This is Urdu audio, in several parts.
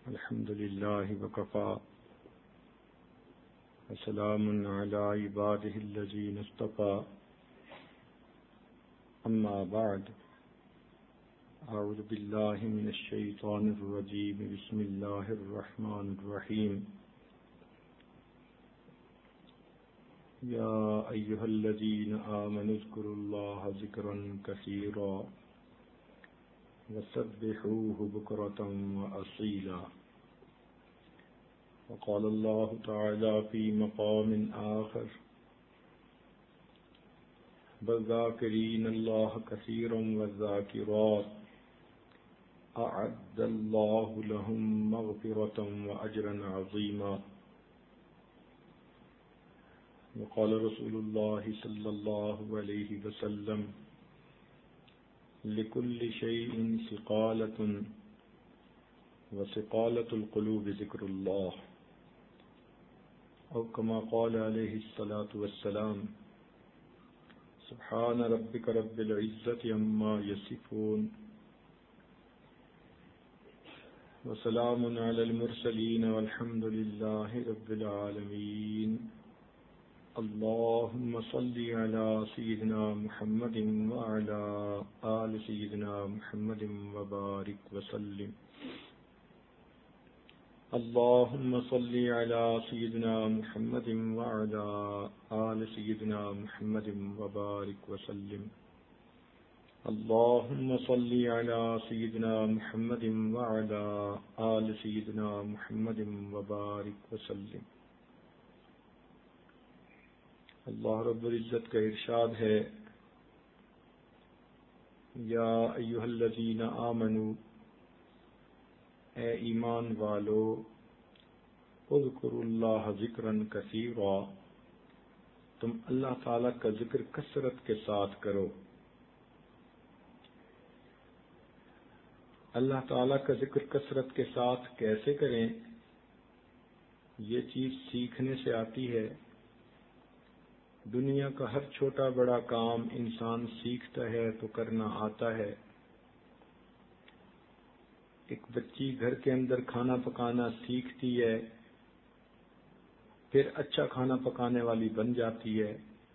الحمد لله وكفى وسلام على عباده الذين اصطفى أما بعد أعوذ بالله من الشيطان الرجيم بسم الله الرحمن الرحيم يا أيها الذين آمنوا اذكروا الله ذكرا كثيرا وسبحوه بكرة وأصيلا وقال الله تعالى في مقام آخر والذاكرين الله كثيرا والذاكرات أعد الله لهم مغفرة وأجرا عظيما وقال رسول الله صلى الله عليه وسلم لكل شيء سقالة وسقالة القلوب ذكر الله أو كما قال عليه الصلاة والسلام سبحان ربك رب العزة عما يصفون وسلام على المرسلين والحمد لله رب العالمين اللهم صل على سيدنا محمد وعلى آل سيدنا محمد وبارك وسلم اللهم صل على سيدنا محمد وعلى آل سيدنا محمد وبارك وسلم اللهم صل على سيدنا محمد وعلى آل سيدنا محمد وبارك وسلم اللہ رب العزت کا ارشاد ہے یا ایھا الذین آمنوا اے ایمان والو اذکروا اللہ ذکرا کثیرا تم اللہ تعالی کا ذکر کثرت کے ساتھ کرو. اللہ تعالی کا ذکر کثرت کے ساتھ کیسے کریں؟ یہ چیز سیکھنے سے آتی ہے. دنیا کا ہر چھوٹا بڑا کام انسان سیکھتا ہے تو کرنا آتا ہے. ایک بچی گھر کے اندر کھانا پکانا سیکھتی ہے، پھر اچھا کھانا پکانے والی بن جاتی ہے.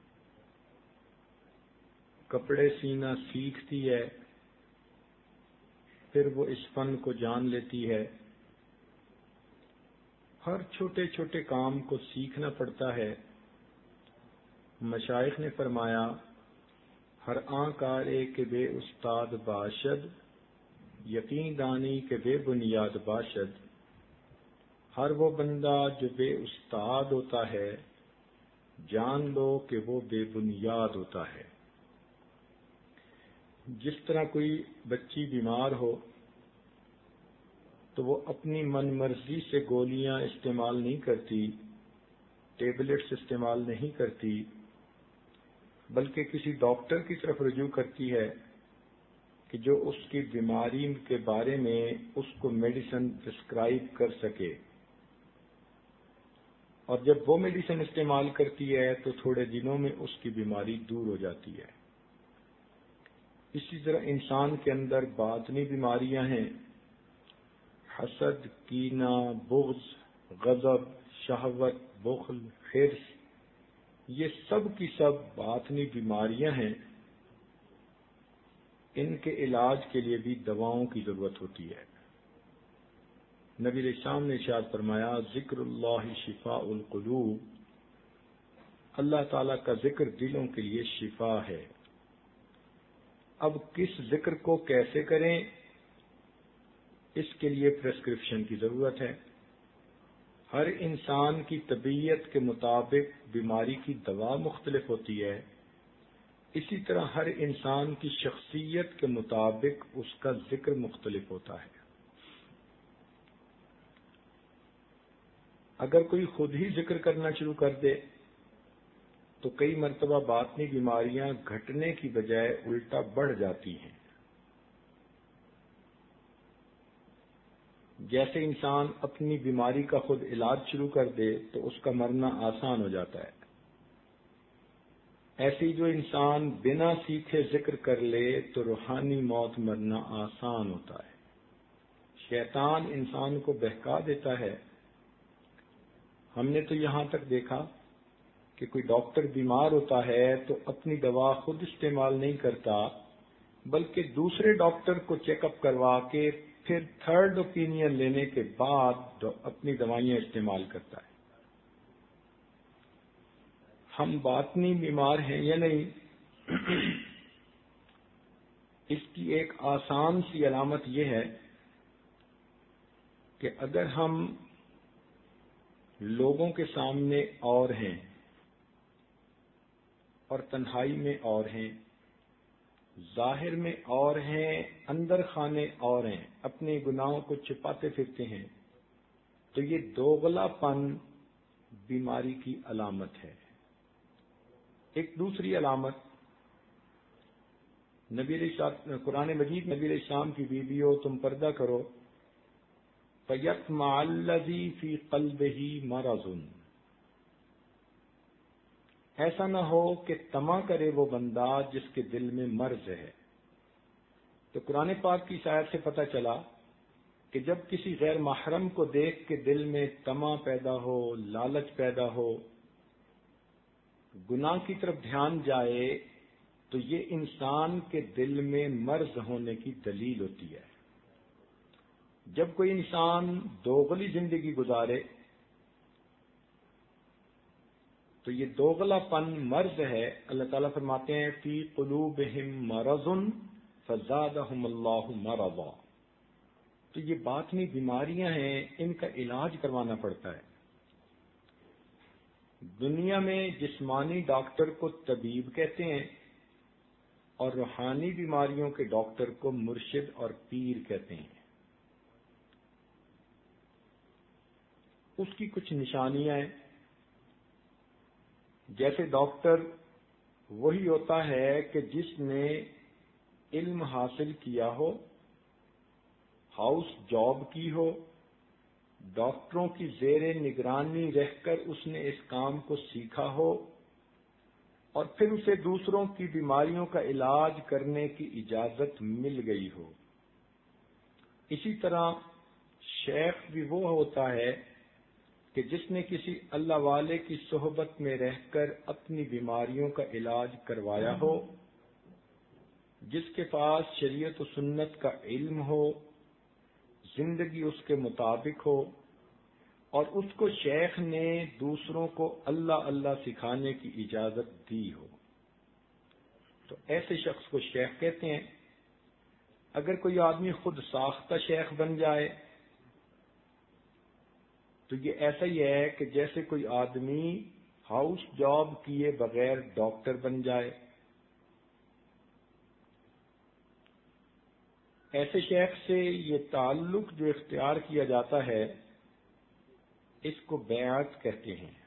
کپڑے سینا سیکھتی ہے، پھر وہ اس فن کو جان لیتی ہے. ہر چھوٹے چھوٹے کام کو سیکھنا پڑتا ہے. مشائخ نے فرمایا ہر آن کارے کے بے استاد باشد، یقین دانی کے بے بنیاد باشد. ہر وہ بندہ جو بے استاد ہوتا ہے جان لو کہ وہ بے بنیاد ہوتا ہے. جس طرح کوئی بچی بیمار ہو تو وہ اپنی من مرضی سے گولیاں استعمال نہیں کرتی، ٹیبلٹس استعمال نہیں کرتی، بلکہ کسی ڈاکٹر کی طرف رجوع کرتی ہے کہ جو اس کی بیماری کے بارے میں اس کو میڈیسن پرسکرائب کر سکے. اور جب وہ میڈیسن استعمال کرتی ہے تو تھوڑے دنوں میں اس کی بیماری دور ہو جاتی ہے. اسی طرح انسان کے اندر باطنی بیماریاں ہیں، حسد، کینہ، بغض، غضب، شہوت، بخل، حرص، یہ سب کی سب باطنی بیماریاں ہیں. ان کے علاج کے لیے بھی دواؤں کی ضرورت ہوتی ہے. نبی علیہ السلام نے ارشاد فرمایا ذکر اللہ شفاء القلوب، اللہ تعالیٰ کا ذکر دلوں کے لیے شفا ہے. اب کس ذکر کو کیسے کریں، اس کے لیے پرسکرپشن کی ضرورت ہے. ہر انسان کی طبیعت کے مطابق بیماری کی دوا مختلف ہوتی ہے. اسی طرح ہر انسان کی شخصیت کے مطابق اس کا ذکر مختلف ہوتا ہے. اگر کوئی خود ہی ذکر کرنا شروع کر دے تو کئی مرتبہ باطنی بیماریاں گھٹنے کی بجائے الٹا بڑھ جاتی ہیں. جیسے انسان اپنی بیماری کا خود علاج شروع کر دے تو اس کا مرنا آسان ہو جاتا ہے. ایسی جو انسان بنا سیکھے ذکر کر لے تو روحانی موت مرنا آسان ہوتا ہے. شیطان انسان کو بہکا دیتا ہے. ہم نے تو یہاں تک دیکھا کہ کوئی ڈاکٹر بیمار ہوتا ہے تو اپنی دوا خود استعمال نہیں کرتا، بلکہ دوسرے ڈاکٹر کو چیک اپ کروا کے پھر تھرڈ اوپینین لینے کے بعد اپنی دوائیاں استعمال کرتا ہے. ہم باطنی بیمار ہیں یا نہیں؟ اس کی ایک آسان سی علامت یہ ہے کہ اگر ہم لوگوں کے سامنے اور ہیں اور تنہائی میں اور ہیں، ظاہر میں اور ہیں، اندر خانے اور ہیں، اپنے گناہوں کو چھپاتے پھرتے ہیں، تو یہ دوغلا پن بیماری کی علامت ہے. ایک دوسری علامت، قرآن مجید نبی علیہ السلام کی بیویوں تم پردہ کرو، فَيَطْمَعَ الَّذِي فِي قَلْبِهِ مَرَضٌ، ایسا نہ ہو کہ طمع کرے وہ بندہ جس کے دل میں مرض ہے. تو قرآن پاک کی آیت سے پتہ چلا کہ جب کسی غیر محرم کو دیکھ کے دل میں طمع پیدا ہو، لالچ پیدا ہو، گناہ کی طرف دھیان جائے، تو یہ انسان کے دل میں مرض ہونے کی دلیل ہوتی ہے. جب کوئی انسان دوغلی زندگی گزارے تو یہ دوغلا پن مرض ہے. اللہ تعالیٰ فرماتے ہیں فی قلوبہم مرض فزادہم اللہ مرضا. تو یہ باطنی بیماریاں ہیں، ان کا علاج کروانا پڑتا ہے. دنیا میں جسمانی ڈاکٹر کو طبیب کہتے ہیں اور روحانی بیماریوں کے ڈاکٹر کو مرشد اور پیر کہتے ہیں. اس کی کچھ نشانیاں ہیں. جیسے ڈاکٹر وہی ہوتا ہے کہ جس نے علم حاصل کیا ہو، ہاؤس جاب کی ہو، ڈاکٹروں کی زیر نگرانی رہ کر اس نے اس کام کو سیکھا ہو اور پھر اسے دوسروں کی بیماریوں کا علاج کرنے کی اجازت مل گئی ہو. اسی طرح شیخ بھی وہ ہوتا ہے کہ جس نے کسی اللہ والے کی صحبت میں رہ کر اپنی بیماریوں کا علاج کروایا ہو، جس کے پاس شریعت و سنت کا علم ہو، زندگی اس کے مطابق ہو، اور اس کو شیخ نے دوسروں کو اللہ اللہ سکھانے کی اجازت دی ہو. تو ایسے شخص کو شیخ کہتے ہیں. اگر کوئی آدمی خود ساختہ شیخ بن جائے تو یہ ایسا ہی ہے کہ جیسے کوئی آدمی ہاؤس جاب کیے بغیر ڈاکٹر بن جائے. ایسے شیخ سے یہ تعلق جو اختیار کیا جاتا ہے اس کو بیعت کہتے ہیں.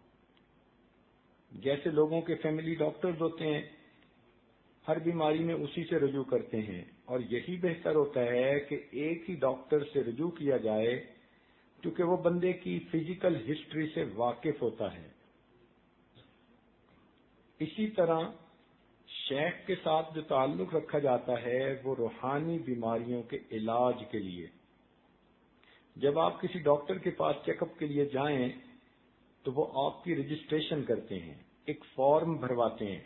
جیسے لوگوں کے فیملی ڈاکٹرز ہوتے ہیں، ہر بیماری میں اسی سے رجوع کرتے ہیں، اور یہی بہتر ہوتا ہے کہ ایک ہی ڈاکٹر سے رجوع کیا جائے کیونکہ وہ بندے کی فزیکل ہسٹری سے واقف ہوتا ہے. اسی طرح شیخ کے ساتھ جو تعلق رکھا جاتا ہے وہ روحانی بیماریوں کے علاج کے لیے. جب آپ کسی ڈاکٹر کے پاس چیک اپ کے لیے جائیں تو وہ آپ کی رجسٹریشن کرتے ہیں، ایک فارم بھرواتے ہیں.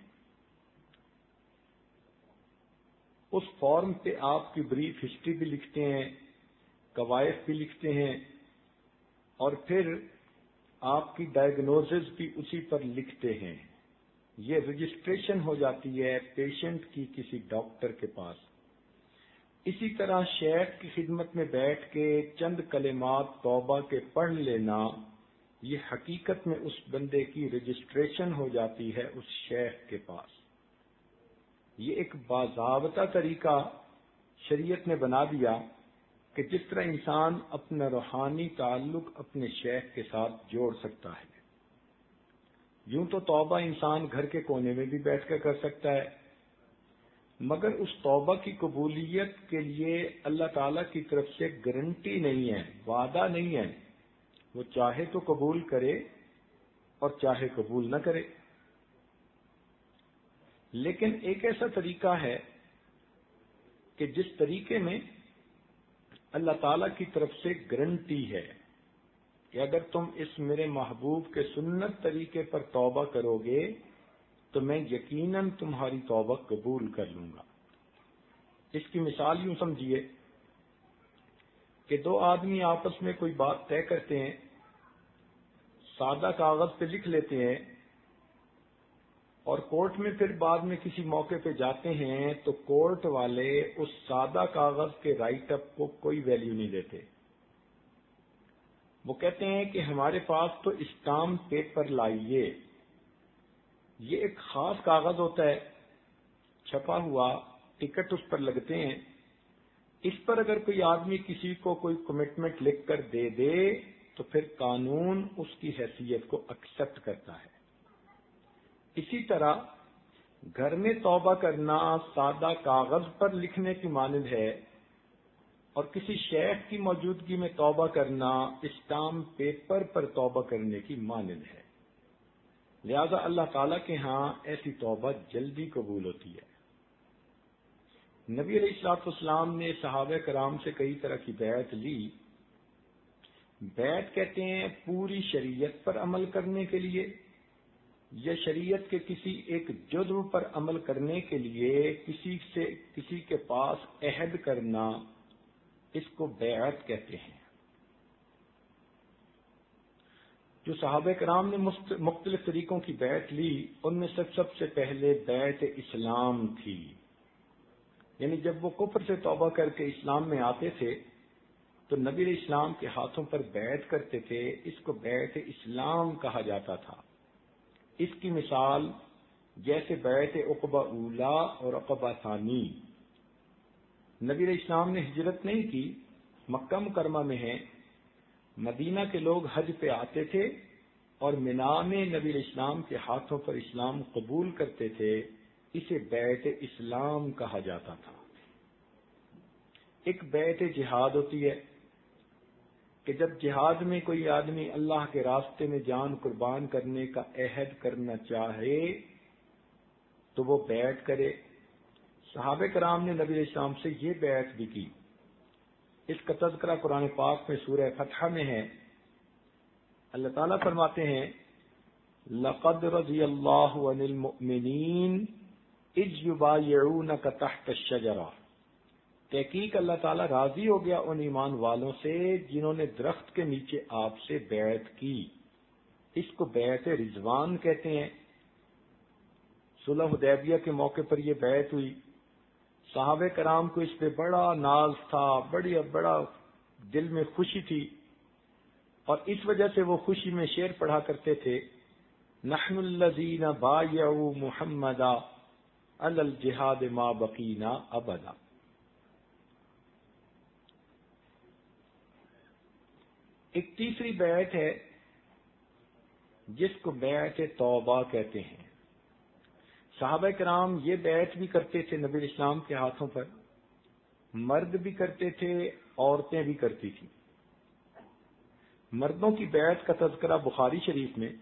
اس فارم پہ آپ کی بریف ہسٹری بھی لکھتے ہیں، قواعد بھی لکھتے ہیں، اور پھر آپ کی ڈائگنوزز بھی اسی پر لکھتے ہیں. یہ رجسٹریشن ہو جاتی ہے پیشنٹ کی کسی ڈاکٹر کے پاس. اسی طرح شیخ کی خدمت میں بیٹھ کے چند کلمات توبہ کے پڑھ لینا، یہ حقیقت میں اس بندے کی رجسٹریشن ہو جاتی ہے اس شیخ کے پاس. یہ ایک باضابطہ طریقہ شریعت نے بنا دیا کہ جس طرح انسان اپنا روحانی تعلق اپنے شیخ کے ساتھ جوڑ سکتا ہے. یوں تو توبہ انسان گھر کے کونے میں بھی بیٹھ کر سکتا ہے، مگر اس توبہ کی قبولیت کے لیے اللہ تعالی کی طرف سے گارنٹی نہیں ہے، وعدہ نہیں ہے. وہ چاہے تو قبول کرے اور چاہے قبول نہ کرے. لیکن ایک ایسا طریقہ ہے کہ جس طریقے میں اللہ تعالی کی طرف سے گارنٹی ہے کہ اگر تم اس میرے محبوب کے سنت طریقے پر توبہ کرو گے تو میں یقیناً تمہاری توبہ قبول کر لوں گا۔ اس کی مثال یوں سمجھیے کہ دو آدمی آپس میں کوئی بات طے کرتے ہیں، سادہ کاغذ پہ لکھ لیتے ہیں اور کورٹ میں پھر بعد میں کسی موقع پہ جاتے ہیں تو کورٹ والے اس سادہ کاغذ کے رائٹ اپ کو کوئی ویلیو نہیں دیتے۔ وہ کہتے ہیں کہ ہمارے پاس تو اسٹامپ پیپر لائیے، یہ ایک خاص کاغذ ہوتا ہے چھپا ہوا، ٹکٹ اس پر لگتے ہیں، اس پر اگر کوئی آدمی کسی کو کوئی کمٹمنٹ لکھ کر دے دے تو پھر قانون اس کی حیثیت کو ایکسپٹ کرتا ہے۔ اسی طرح گھر میں توبہ کرنا سادہ کاغذ پر لکھنے کی مانند ہے اور کسی شیخ کی موجودگی میں توبہ کرنا اسٹامپ پیپر پر توبہ کرنے کی مانند ہے۔ لہذا اللہ تعالیٰ کے ہاں ایسی توبہ جلدی قبول ہوتی ہے۔ نبی علیہ الصلوۃ والسلام نے صحابہ کرام سے کئی طرح کی بیعت لی۔ بیعت کہتے ہیں پوری شریعت پر عمل کرنے کے لیے یا شریعت کے کسی ایک جزو پر عمل کرنے کے لیے کسی کے پاس عہد کرنا، اس کو بیعت کہتے ہیں۔ جو صحابہ کرام نے مختلف طریقوں کی بیعت لی ان میں سب سے پہلے بیعت اسلام تھی، یعنی جب وہ کفر سے توبہ کر کے اسلام میں آتے تھے تو نبی علیہ السلام کے ہاتھوں پر بیعت کرتے تھے، اس کو بیعت اسلام کہا جاتا تھا۔ اس کی مثال جیسے بیعت عقبہ اولا اور عقبہ ثانی۔ نبی علیہ السلام نے ہجرت نہیں کی، مکہ مکرمہ میں ہیں، مدینہ کے لوگ حج پہ آتے تھے اور مینا میں نبی علیہ السلام کے ہاتھوں پر اسلام قبول کرتے تھے، اسے بیعت اسلام کہا جاتا تھا۔ ایک بیعت جہاد ہوتی ہے کہ جب جہاد میں کوئی آدمی اللہ کے راستے میں جان قربان کرنے کا عہد کرنا چاہے تو وہ بیعت کرے۔ صحابہ کرام نے نبی علیہ السلام سے یہ بیعت بھی کی۔ اس کا تذکرہ قرآن پاک میں سورہ فتح میں ہے۔ اللہ تعالیٰ فرماتے ہیں لَقَدْ رَضِيَ اللَّهُ عَنِ الْمُؤْمِنِينَ إِذْ يُبَايِعُونَكَ تَحْتَ الشَّجَرَةِ، تحقیق اللہ تعالیٰ راضی ہو گیا ان ایمان والوں سے جنہوں نے درخت کے نیچے آپ سے بیعت کی۔ اس کو بیعت رضوان کہتے ہیں۔ صلح حدیبیہ کے موقع پر یہ بیعت ہوئی، صحابہ کرام کو اس پہ بڑا ناز تھا، بڑا دل میں خوشی تھی، اور اس وجہ سے وہ خوشی میں شعر پڑھا کرتے تھے نحن الذین بایعوا محمدا علی الجہاد ما بقینا ابدا۔ ایک تیسری بیعت ہے جس کو بیعت توبہ کہتے ہیں۔ صحابہ کرام یہ بیعت بھی کرتے تھے نبی علیہ السلام کے ہاتھوں پر، مرد بھی کرتے تھے، عورتیں بھی کرتی تھیں۔ مردوں کی بیعت کا تذکرہ بخاری شریف میں،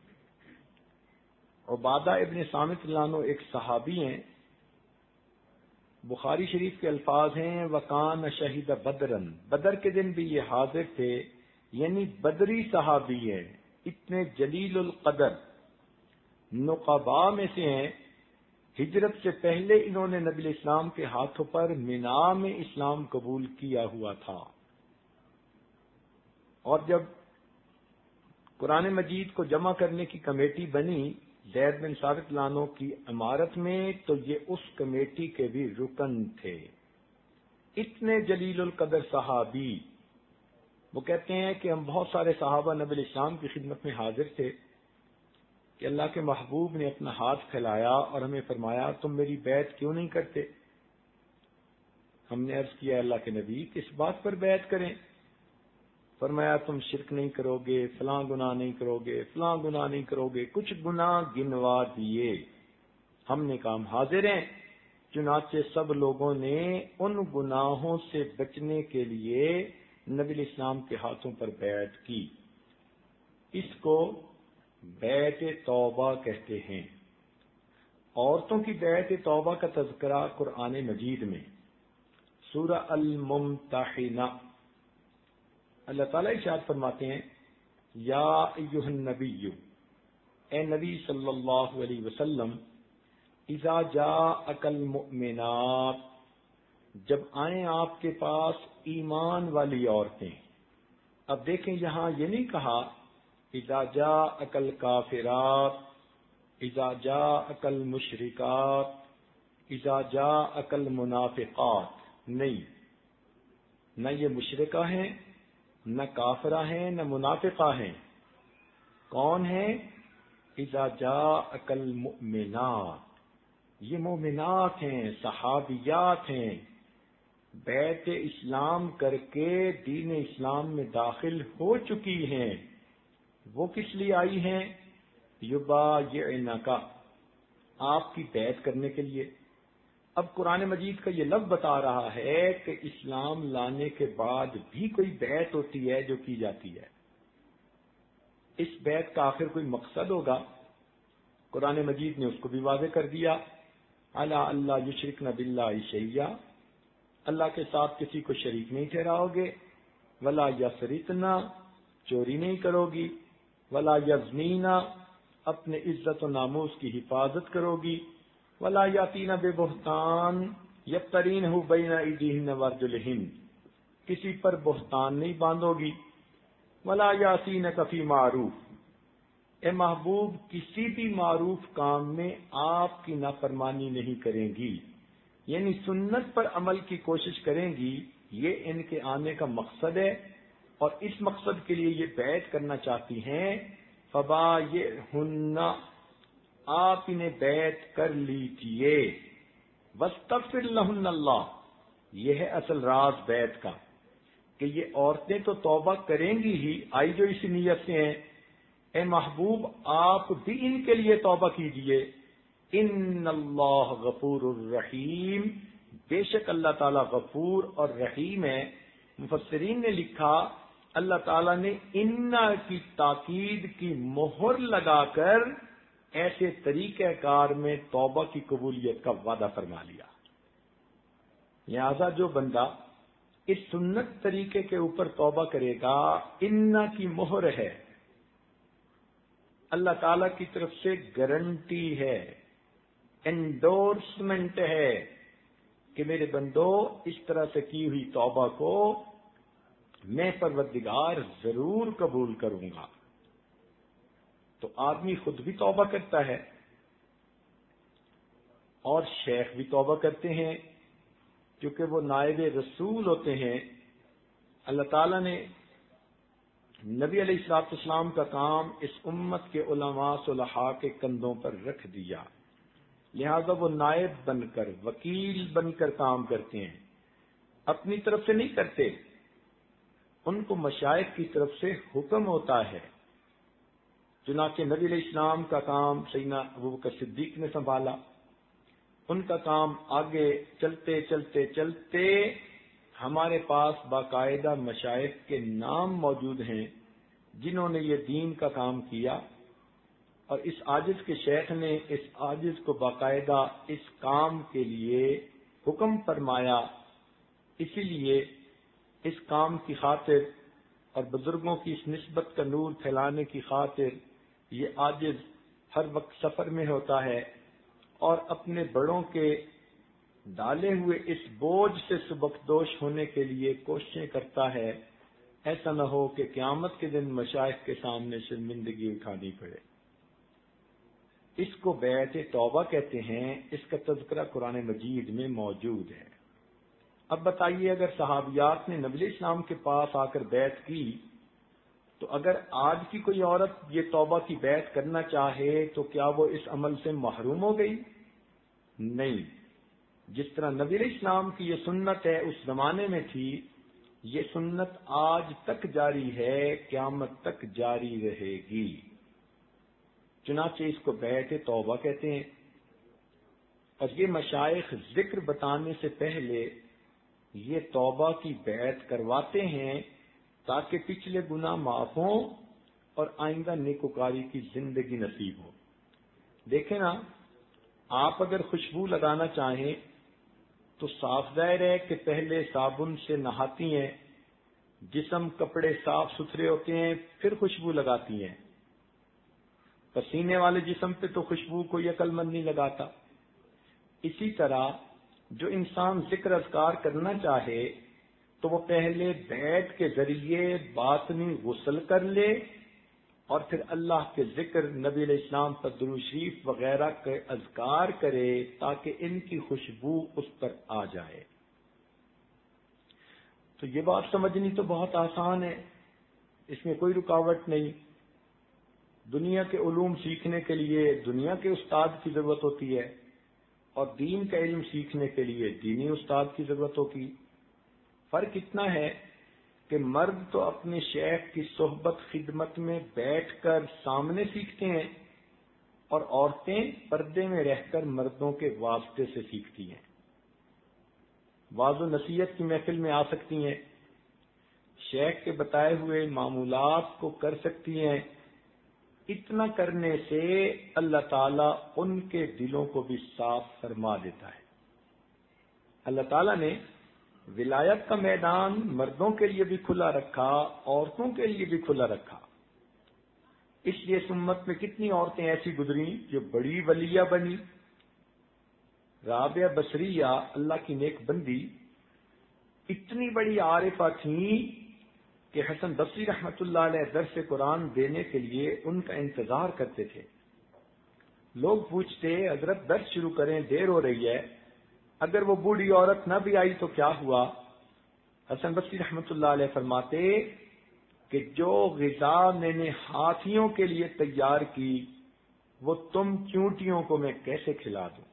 عبادہ ابن صامت رضی اللہ عنہ ایک صحابی ہیں، بخاری شریف کے الفاظ ہیں وَكَانَ شَهِدَ بَدْرًا، بدر کے دن بھی یہ حاضر تھے، یعنی بدری صحابی ہیں، اتنے جلیل القدر نقباء میں سے ہیں۔ ہجرت سے پہلے انہوں نے نبی علیہ السلام کے ہاتھوں پر مینا میں اسلام قبول کیا ہوا تھا، اور جب قرآن مجید کو جمع کرنے کی کمیٹی بنی زید بن ثابت عنہ کی عمارت میں تو یہ اس کمیٹی کے بھی رکن تھے۔ اتنے جلیل القدر صحابی، وہ کہتے ہیں کہ ہم بہت سارے صحابہ نبی علیہ السلام کی خدمت میں حاضر تھے کہ اللہ کے محبوب نے اپنا ہاتھ پھیلایا اور ہمیں فرمایا تم میری بیعت کیوں نہیں کرتے؟ ہم نے عرض کیا اللہ کے نبی کس بات پر بیعت کریں؟ فرمایا تم شرک نہیں کرو گے، فلاں گناہ نہیں کرو گے، فلاں گناہ نہیں کرو گے، کچھ گناہ گنوا دیے۔ ہم نے کہا ہم حاضر ہیں، چنانچہ سب لوگوں نے ان گناہوں سے بچنے کے لیے نبی علیہ السلام کے ہاتھوں پر بیعت کی۔ اس کو بیعت توبہ کہتے ہیں۔ عورتوں کی بیعت توبہ کا تذکرہ قرآن مجید میں سورہ الممتحنہ، اللہ تعالیٰ ارشاد فرماتے ہیں یا ایھا النبی، اے نبی صلی اللہ علیہ وسلم، اذا جاءک المؤمنات، جب آئیں آپ کے پاس ایمان والی عورتیں۔ اب دیکھیں یہاں یہ نہیں کہا اذا جاءک الکافرات، اذا جاءک المشرکات، اذا جاءک المنافقات، نہیں، نہ یہ مشرکہ ہیں، نہ کافرہ ہیں، نہ منافقہ ہیں۔ کون ہیں؟ اذا جاءک المؤمنات، یہ مومنات ہیں، صحابیات ہیں، بیعت اسلام کر کے دین اسلام میں داخل ہو چکی ہیں۔ وہ کس لیے آئی ہیں؟ یبایعنک، آپ کی بیعت کرنے کے لیے۔ اب قرآن مجید کا یہ لفظ بتا رہا ہے کہ اسلام لانے کے بعد بھی کوئی بیعت ہوتی ہے جو کی جاتی ہے۔ اس بیعت کا آخر کوئی مقصد ہوگا، قرآن مجید نے اس کو بھی واضح کر دیا، الا اللہ یشرکن باللہ شیئا، اللہ کے ساتھ کسی کو شریک نہیں ٹھہراؤ گے، ولا یسرقن، چوری نہیں کرو گی، ولا یزنین، اپنے عزت و ناموس کی حفاظت کرو گی، ولا یاتین ببہتان یفترینہ بین ایدیہن وارجلہن، کسی پر بہتان نہیں باندھو گی، ولا یاتینک فی معروف، اے محبوب کسی بھی معروف کام میں آپ کی نافرمانی نہیں کریں گی، یعنی سنت پر عمل کی کوشش کریں گی۔ یہ ان کے آنے کا مقصد ہے، اور اس مقصد کے لیے یہ بیعت کرنا چاہتی ہیں۔ فبایعہن، آپ انہیں بیعت کر لیجئے، واستغفر لہن اللہ، یہ ہے اصل راز بیعت کا، کہ یہ عورتیں تو توبہ کریں گی ہی، آئی جو اسی نیت سے ہیں، اے محبوب آپ بھی ان کے لیے توبہ کیجئے۔ ان اللہ غفور الرحیم، بے شک اللہ تعالیٰ غفور اور رحیم ہے۔ مفسرین نے لکھا اللہ تعالیٰ نے ان کی تاکید کی مہر لگا کر ایسے طریقہ کار میں توبہ کی قبولیت کا وعدہ فرما لیا۔ لہذا جو بندہ اس سنت طریقے کے اوپر توبہ کرے گا، ان کی مہر ہے، اللہ تعالی کی طرف سے گارنٹی ہے، انڈورسمنٹ ہے کہ میرے بندو اس طرح سے کی ہوئی توبہ کو میں پروردگار ضرور قبول کروں گا۔ تو آدمی خود بھی توبہ کرتا ہے اور شیخ بھی توبہ کرتے ہیں، کیونکہ وہ نائب رسول ہوتے ہیں۔ اللہ تعالیٰ نے نبی علیہ الصلوۃ والسلام کا کام اس امت کے علماء صلحاء کے کندھوں پر رکھ دیا، لہذا وہ نائب بن کر، وکیل بن کر کام کرتے ہیں، اپنی طرف سے نہیں کرتے، ان کو مشائخ کی طرف سے حکم ہوتا ہے۔ چنانچہ نبی علیہ السلام کا کام سیدنا ابوبکر صدیق نے سنبھالا، ان کا کام آگے چلتے چلتے چلتے ہمارے پاس باقاعدہ مشائخ کے نام موجود ہیں جنہوں نے یہ دین کا کام کیا، اور اس عاجز کے شیخ نے اس عاجز کو باقاعدہ اس کام کے لیے حکم فرمایا۔ اسی لیے اس کام کی خاطر اور بزرگوں کی اس نسبت کا نور پھیلانے کی خاطر یہ عاجز ہر وقت سفر میں ہوتا ہے اور اپنے بڑوں کے ڈالے ہوئے اس بوجھ سے سبکدوش ہونے کے لیے کوششیں کرتا ہے، ایسا نہ ہو کہ قیامت کے دن مشائخ کے سامنے شرمندگی اٹھانی پڑے۔ اس کو بیعت توبہ کہتے ہیں، اس کا تذکرہ قرآن مجید میں موجود ہے۔ اب بتائیے اگر صحابیات نے نبی علیہ السلام کے پاس آ کر بیعت کی، تو اگر آج کی کوئی عورت یہ توبہ کی بیعت کرنا چاہے تو کیا وہ اس عمل سے محروم ہو گئی؟ نہیں، جس طرح نبی علیہ السلام کی یہ سنت ہے اس زمانے میں تھی، یہ سنت آج تک جاری ہے، قیامت تک جاری رہے گی۔ چنانچہ اس کو بیعت توبہ کہتے ہیں۔ اور یہ مشائخ ذکر بتانے سے پہلے یہ توبہ کی بیعت کرواتے ہیں تاکہ پچھلے گناہ معاف ہوں اور آئندہ نیکوکاری کی زندگی نصیب ہو۔ دیکھیں نا، آپ اگر خوشبو لگانا چاہیں تو صاف ظاہر ہے کہ پہلے صابن سے نہاتی ہیں، جسم کپڑے صاف ستھرے ہوتے ہیں، پھر خوشبو لگاتی ہیں۔ پسینے والے جسم پہ تو خوشبو کوئی عقل مند نہیں لگاتا۔ اسی طرح جو انسان ذکر اذکار کرنا چاہے تو وہ پہلے بیت کے ذریعے باطنی غسل کر لے اور پھر اللہ کے ذکر، نبی علیہ السلام پر درود شریف وغیرہ کے اذکار کرے تاکہ ان کی خوشبو اس پر آ جائے۔ تو یہ بات سمجھنی تو بہت آسان ہے، اس میں کوئی رکاوٹ نہیں۔ دنیا کے علوم سیکھنے کے لیے دنیا کے استاد کی ضرورت ہوتی ہے اور دین کا علم سیکھنے کے لیے دینی استاد کی ضرورت ہوگی۔ فرق اتنا ہے کہ مرد تو اپنے شیخ کی صحبت خدمت میں بیٹھ کر سامنے سیکھتے ہیں اور عورتیں پردے میں رہ کر مردوں کے واسطے سے سیکھتی ہیں۔ واعظ و نصیحت کی محفل میں آ سکتی ہیں، شیخ کے بتائے ہوئے معمولات کو کر سکتی ہیں۔ اتنا کرنے سے اللہ تعالیٰ ان کے دلوں کو بھی صاف فرما دیتا ہے۔ اللہ تعالیٰ نے ولایت کا میدان مردوں کے لیے بھی کھلا رکھا، عورتوں کے لیے بھی کھلا رکھا۔ اس لیے اس امت میں کتنی عورتیں ایسی گزری جو بڑی ولیہ بنی۔ رابعہ بصریہ اللہ کی نیک بندی اتنی بڑی عارفہ تھیں کہ حسن بصری رحمۃ اللہ علیہ درس قرآن دینے کے لیے ان کا انتظار کرتے تھے۔ لوگ پوچھتے حضرت درس شروع کریں، دیر ہو رہی ہے، اگر وہ بوڑھی عورت نہ بھی آئی تو کیا ہوا؟ حسن بصری رحمۃ اللہ علیہ فرماتے کہ جو غذا میں نے ہاتھیوں کے لیے تیار کی وہ تم چونٹیوں کو میں کیسے کھلا دوں؟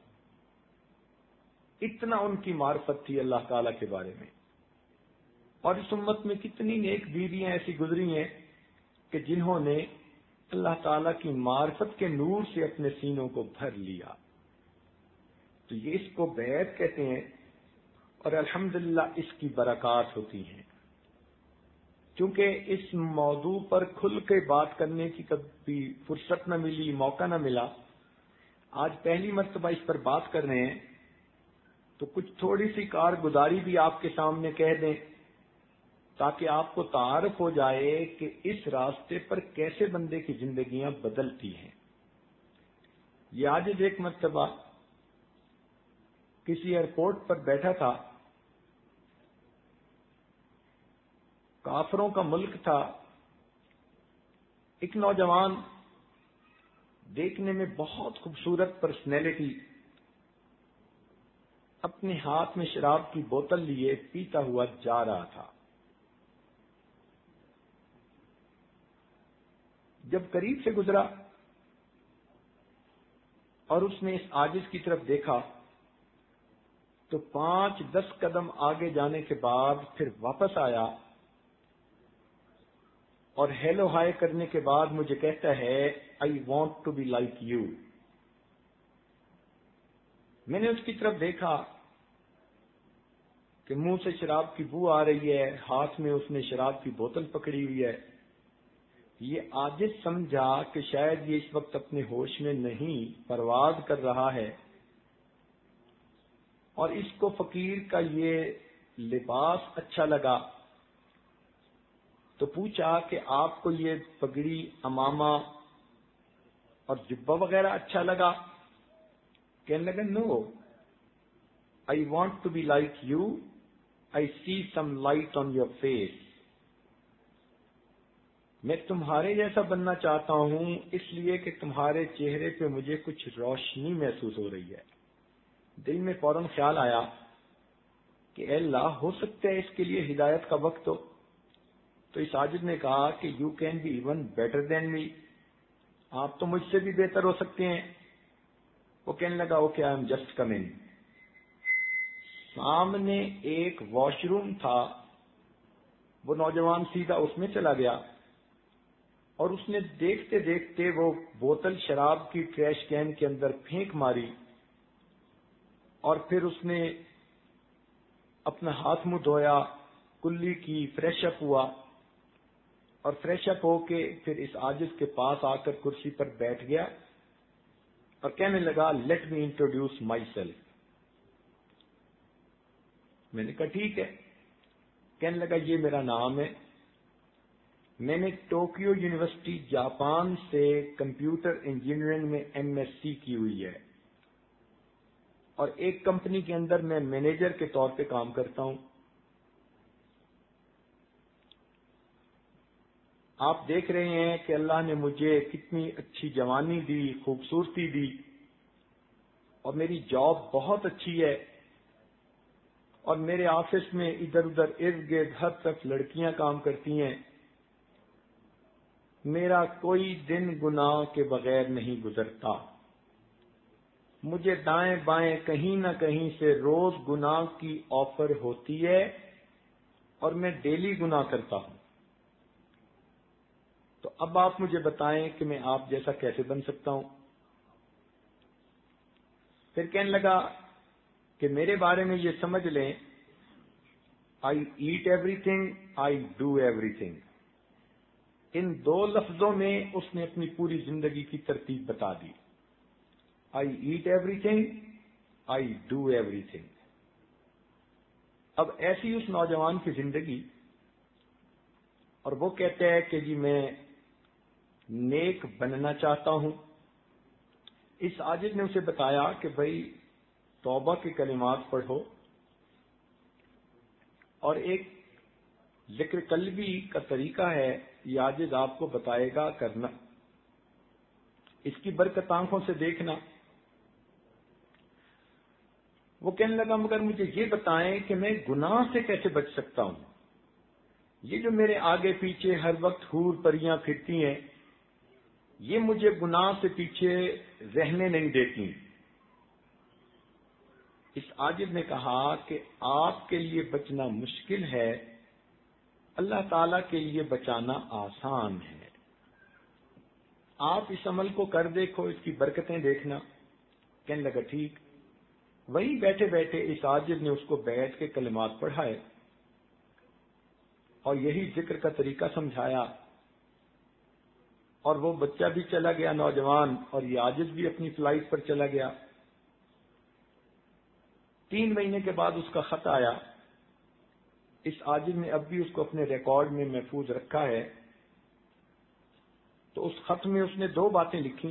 اتنا ان کی معرفت تھی اللہ تعالی کے بارے میں۔ اور اس امت میں کتنی نیک بیویاں ایسی گزری ہیں کہ جنہوں نے اللہ تعالی کی معرفت کے نور سے اپنے سینوں کو بھر لیا۔ تو یہ اس کو بیعت کہتے ہیں اور الحمدللہ اس کی برکات ہوتی ہیں۔ چونکہ اس موضوع پر کھل کے بات کرنے کی کبھی فرصت نہ ملی، موقع نہ ملا، آج پہلی مرتبہ اس پر بات کر رہے ہیں، تو کچھ تھوڑی سی کارگزاری بھی آپ کے سامنے کہہ دیں تاکہ آپ کو تعارف ہو جائے کہ اس راستے پر کیسے بندے کی زندگیاں بدلتی ہیں۔ یہ آج ایک مرتبہ کسی ایئرپورٹ پر بیٹھا تھا، کافروں کا ملک تھا، ایک نوجوان دیکھنے میں بہت خوبصورت پرسنالٹی اپنے ہاتھ میں شراب کی بوتل لیے پیتا ہوا جا رہا تھا۔ جب قریب سے گزرا اور اس نے اس عاجز کی طرف دیکھا تو 5-10 قدم آگے جانے کے بعد پھر واپس آیا اور ہیلو ہائے کرنے کے بعد مجھے کہتا ہے I want to be like you. میں نے اس کی طرف دیکھا کہ منہ سے شراب کی بو آ رہی ہے، ہاتھ میں اس نے شراب کی بوتل پکڑی ہوئی ہے۔ یہ عاجز سمجھا کہ شاید یہ اس وقت اپنے ہوش میں نہیں، پرواز کر رہا ہے، اور اس کو فقیر کا یہ لباس اچھا لگا تو پوچھا کہ آپ کو یہ پگڑی، امامہ اور جبہ وغیرہ اچھا لگا؟ کہنے لگا no, I want to be like you, I see some light on your face. میں تمہارے جیسا بننا چاہتا ہوں اس لیے کہ تمہارے چہرے پہ مجھے کچھ روشنی محسوس ہو رہی ہے۔ دل میں فوراً خیال آیا کہ اے اللہ، ہو سکتا ہے اس کے لیے ہدایت کا وقت ہو۔ تو اس عاجز نے کہا کہ you can be even better than me, آپ تو مجھ سے بھی بہتر ہو سکتے ہیں۔ وہ کہنے لگا okay I am just coming. سامنے ایک واش روم تھا، وہ نوجوان سیدھا اس میں چلا گیا اور اس نے دیکھتے دیکھتے وہ بوتل شراب کی ٹریش کین کے اندر پھینک ماری اور پھر اس نے اپنا ہاتھ منہ دھویا، کلی کی، فریش اپ ہوا اور فریش اپ ہو کے پھر اس عاجز کے پاس آ کر کرسی پر بیٹھ گیا اور کہنے لگا let me introduce myself. میں نے کہا ٹھیک ہے. کہنے لگا یہ میرا نام ہے، میں نے ٹوکیو یونیورسٹی جاپان سے کمپیوٹر انجینئرنگ میں MSc کی ہوئی ہے اور ایک کمپنی کے اندر میں مینیجر کے طور پہ کام کرتا ہوں. آپ دیکھ رہے ہیں کہ اللہ نے مجھے کتنی اچھی جوانی دی، خوبصورتی دی، اور میری جاب بہت اچھی ہے، اور میرے آفس میں ادھر ادھر ارد گرد ہر طرف لڑکیاں کام کرتی ہیں. میرا کوئی دن گناہ کے بغیر نہیں گزرتا. مجھے دائیں بائیں کہیں نہ کہیں سے روز گناہ کی آفر ہوتی ہے اور میں ڈیلی گناہ کرتا ہوں. تو اب آپ مجھے بتائیں کہ میں آپ جیسا کیسے بن سکتا ہوں؟ پھر کہنے لگا کہ میرے بارے میں یہ سمجھ لیں، I eat everything, I do everything. ان دو لفظوں میں اس نے اپنی پوری زندگی کی ترتیب بتا دی. I eat everything, I do everything. اب ایسی اس نوجوان کی زندگی، اور وہ کہتے ہیں کہ جی میں نیک بننا چاہتا ہوں. اس عاجز نے اسے بتایا کہ بھائی توبہ کے کلمات پڑھو، اور ایک ذکر قلبی کا طریقہ ہے، یہ عاجز آپ کو بتائے گا کرنا، اس کی برکت آنکھوں سے دیکھنا. وہ کہنے لگا مگر مجھے یہ بتائیں کہ میں گناہ سے کیسے بچ سکتا ہوں؟ یہ جو میرے آگے پیچھے ہر وقت حور پریاں پھرتی ہیں، یہ مجھے گناہ سے پیچھے رہنے نہیں دیتی. اس عاجز نے کہا کہ آپ کے لیے بچنا مشکل ہے، اللہ تعالی کے لیے بچانا آسان ہے. آپ اس عمل کو کر دیکھو، اس کی برکتیں دیکھنا. کہنے لگا ٹھیک. وہی بیٹھے بیٹھے اس عاجز نے اس کو بیٹھ کے کلمات پڑھائے اور یہی ذکر کا طریقہ سمجھایا، اور وہ بچہ بھی چلا گیا نوجوان، اور یہ عاجز بھی اپنی فلائٹ پر چلا گیا. 3 مہینے کے بعد اس کا خط آیا. اس عاجز نے اب بھی اس کو اپنے ریکارڈ میں محفوظ رکھا ہے. تو اس خط میں اس نے 2 باتیں لکھی.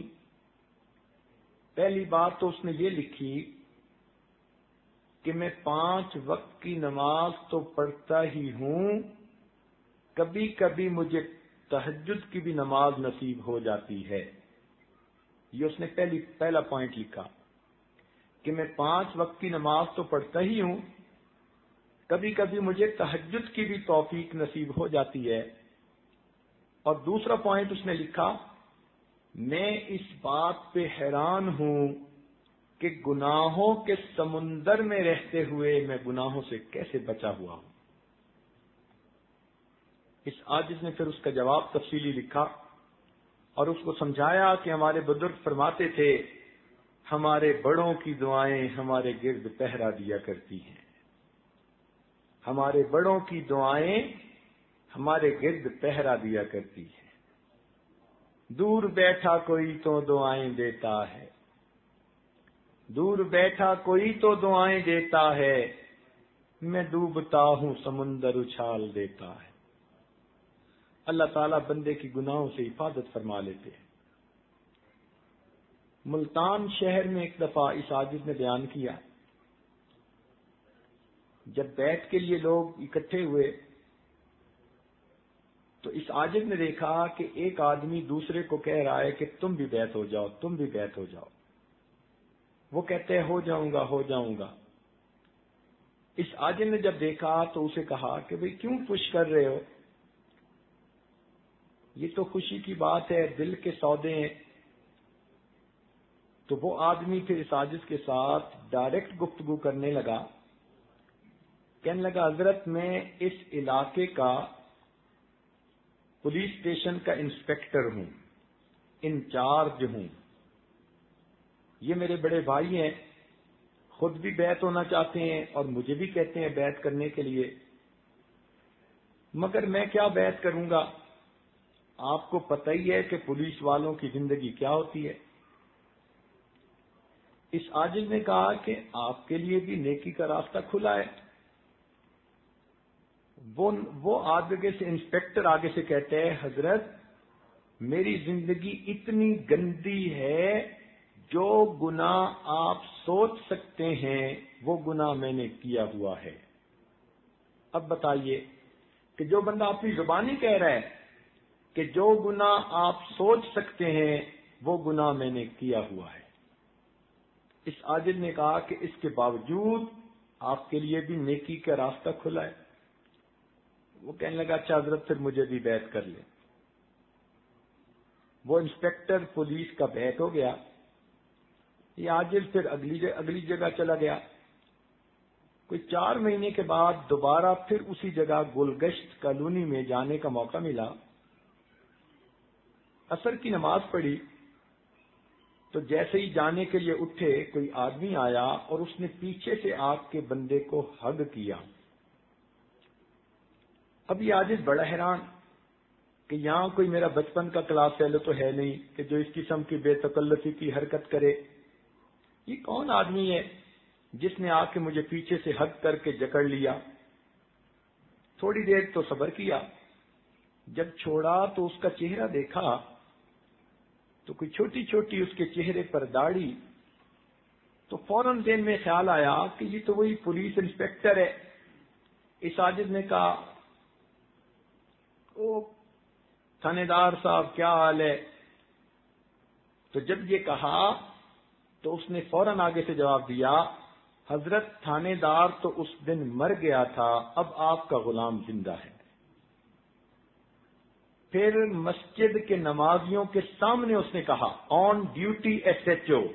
پہلی بات تو اس نے یہ لکھی کہ میں 5 وقت کی نماز تو پڑھتا ہی ہوں، کبھی کبھی مجھے تہجد کی بھی نماز نصیب ہو جاتی ہے. یہ اس نے پہلا پوائنٹ لکھا کہ میں 5 وقت کی نماز تو پڑھتا ہی ہوں، کبھی کبھی مجھے تہجد کی بھی توفیق نصیب ہو جاتی ہے. اور دوسرا پوائنٹ اس نے لکھا، میں اس بات پہ حیران ہوں کہ گناہوں کے سمندر میں رہتے ہوئے میں گناہوں سے کیسے بچا ہوا ہوں. اس عاجز نے پھر اس کا جواب تفصیلی لکھا اور اس کو سمجھایا کہ ہمارے بزرگ فرماتے تھے ہمارے بڑوں کی دعائیں ہمارے گرد پہرا دیا کرتی ہیں. ہمارے بڑوں کی دعائیں ہمارے گرد پہرا دیا کرتی ہیں. دور بیٹھا کوئی تو دعائیں دیتا ہے، دور بیٹھا کوئی تو دعائیں دیتا ہے، میں ڈوبتا ہوں سمندر اچھال دیتا ہے. اللہ تعالیٰ بندے کی گناہوں سے حفاظت فرما لیتے ہیں. ملتان شہر میں ایک دفعہ اس عاجز نے بیان کیا، جب بیعت کے لیے لوگ اکٹھے ہوئے تو اس عاجز نے دیکھا کہ ایک آدمی دوسرے کو کہہ رہا ہے کہ تم بھی بیعت ہو جاؤ، تم بھی بیعت ہو جاؤ. وہ کہتے ہیں ہو جاؤں گا ہو جاؤں گا. اس عاجز نے جب دیکھا تو اسے کہا کہ بھئی کیوں پش کر رہے ہو، یہ تو خوشی کی بات ہے، دل کے سودے ہیں. تو وہ آدمی پھر اس عاجز کے ساتھ ڈائریکٹ گفتگو کرنے لگا. کہنے لگا حضرت میں اس علاقے کا پولیس اسٹیشن کا انسپیکٹر ہوں، انچارج ہوں. یہ میرے بڑے بھائی ہیں، خود بھی بیعت ہونا چاہتے ہیں اور مجھے بھی کہتے ہیں بیعت کرنے کے لیے، مگر میں کیا بیعت کروں گا؟ آپ کو پتہ ہی ہے کہ پولیس والوں کی زندگی کیا ہوتی ہے. اس عاجز نے کہا کہ آپ کے لیے بھی نیکی کا راستہ کھلا ہے. وہ آگے سے انسپیکٹر آگے سے کہتے ہیں حضرت میری زندگی اتنی گندی ہے جو گناہ آپ سوچ سکتے ہیں وہ گناہ میں نے کیا ہوا ہے. اب بتائیے کہ جو بندہ اپنی زبانی کہہ رہا ہے کہ جو گناہ آپ سوچ سکتے ہیں وہ گناہ میں نے کیا ہوا ہے، اس عاجز نے کہا کہ اس کے باوجود آپ کے لیے بھی نیکی کا راستہ کھلا ہے. وہ کہنے لگا اچھا حضرت پھر مجھے بھی بیعت کر لیں. وہ انسپیکٹر پولیس کا بیعت ہو گیا. یہ عاجز پھر اگلی جگہ چلا گیا. کوئی 4 مہینے کے بعد دوبارہ پھر اسی جگہ گلگشت کالونی میں جانے کا موقع ملا. عصر کی نماز پڑھی تو جیسے ہی جانے کے لیے اٹھے کوئی آدمی آیا اور اس نے پیچھے سے آگ کے بندے کو ہگ کیا. اب یہ عاجز بڑا حیران کہ یہاں کوئی میرا بچپن کا کلاس فیلو تو ہے نہیں کہ جو اس قسم کی بے تکلفی کی حرکت کرے. یہ کون آدمی ہے جس نے آ کے مجھے پیچھے سے ہگ کر کے جکڑ لیا. تھوڑی دیر تو صبر کیا، جب چھوڑا تو اس کا چہرہ دیکھا تو کوئی چھوٹی چھوٹی اس کے چہرے پر داڑھی. تو فوراً ذہن میں خیال آیا کہ یہ تو وہی پولیس انسپیکٹر ہے. اس عاجز نے کہا او تھانے دار صاحب کیا حال ہے؟ تو جب یہ کہا تو اس نے فوراً آگے سے جواب دیا حضرت تھانے دار تو اس دن مر گیا تھا، اب آپ کا غلام زندہ ہے. پھر مسجد کے نمازیوں کے سامنے اس نے کہا on duty S H O.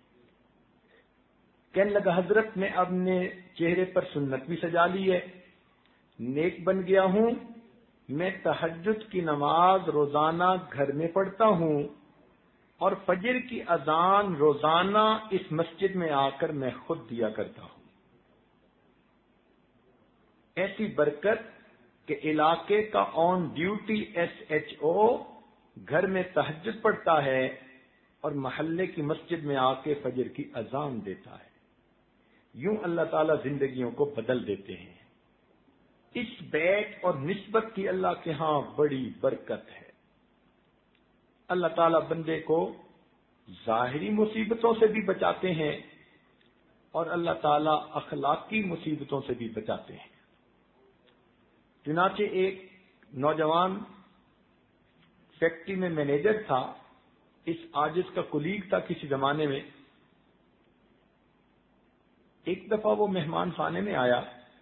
کہنے لگا حضرت میں اب نے چہرے پر سنت بھی سجا لی ہے، نیک بن گیا ہوں. میں تہجد کی نماز روزانہ گھر میں پڑھتا ہوں اور فجر کی اذان روزانہ اس مسجد میں آ کر میں خود دیا کرتا ہوں. ایسی برکت کہ علاقے کا on duty S H O گھر میں تہجد پڑھتا ہے اور محلے کی مسجد میں آ کے فجر کی اذان دیتا ہے. یوں اللہ تعالی زندگیوں کو بدل دیتے ہیں. اس بیعت اور نسبت کی اللہ کے ہاں بڑی برکت ہے. اللہ تعالی بندے کو ظاہری مصیبتوں سے بھی بچاتے ہیں اور اللہ تعالی اخلاقی مصیبتوں سے بھی بچاتے ہیں. چنانچہ ایک نوجوان فیکٹری میں مینیجر تھا، اس عاجز کا کلیگ تھا کسی زمانے میں. ایک دفعہ وہ مہمان خانے میں آیا،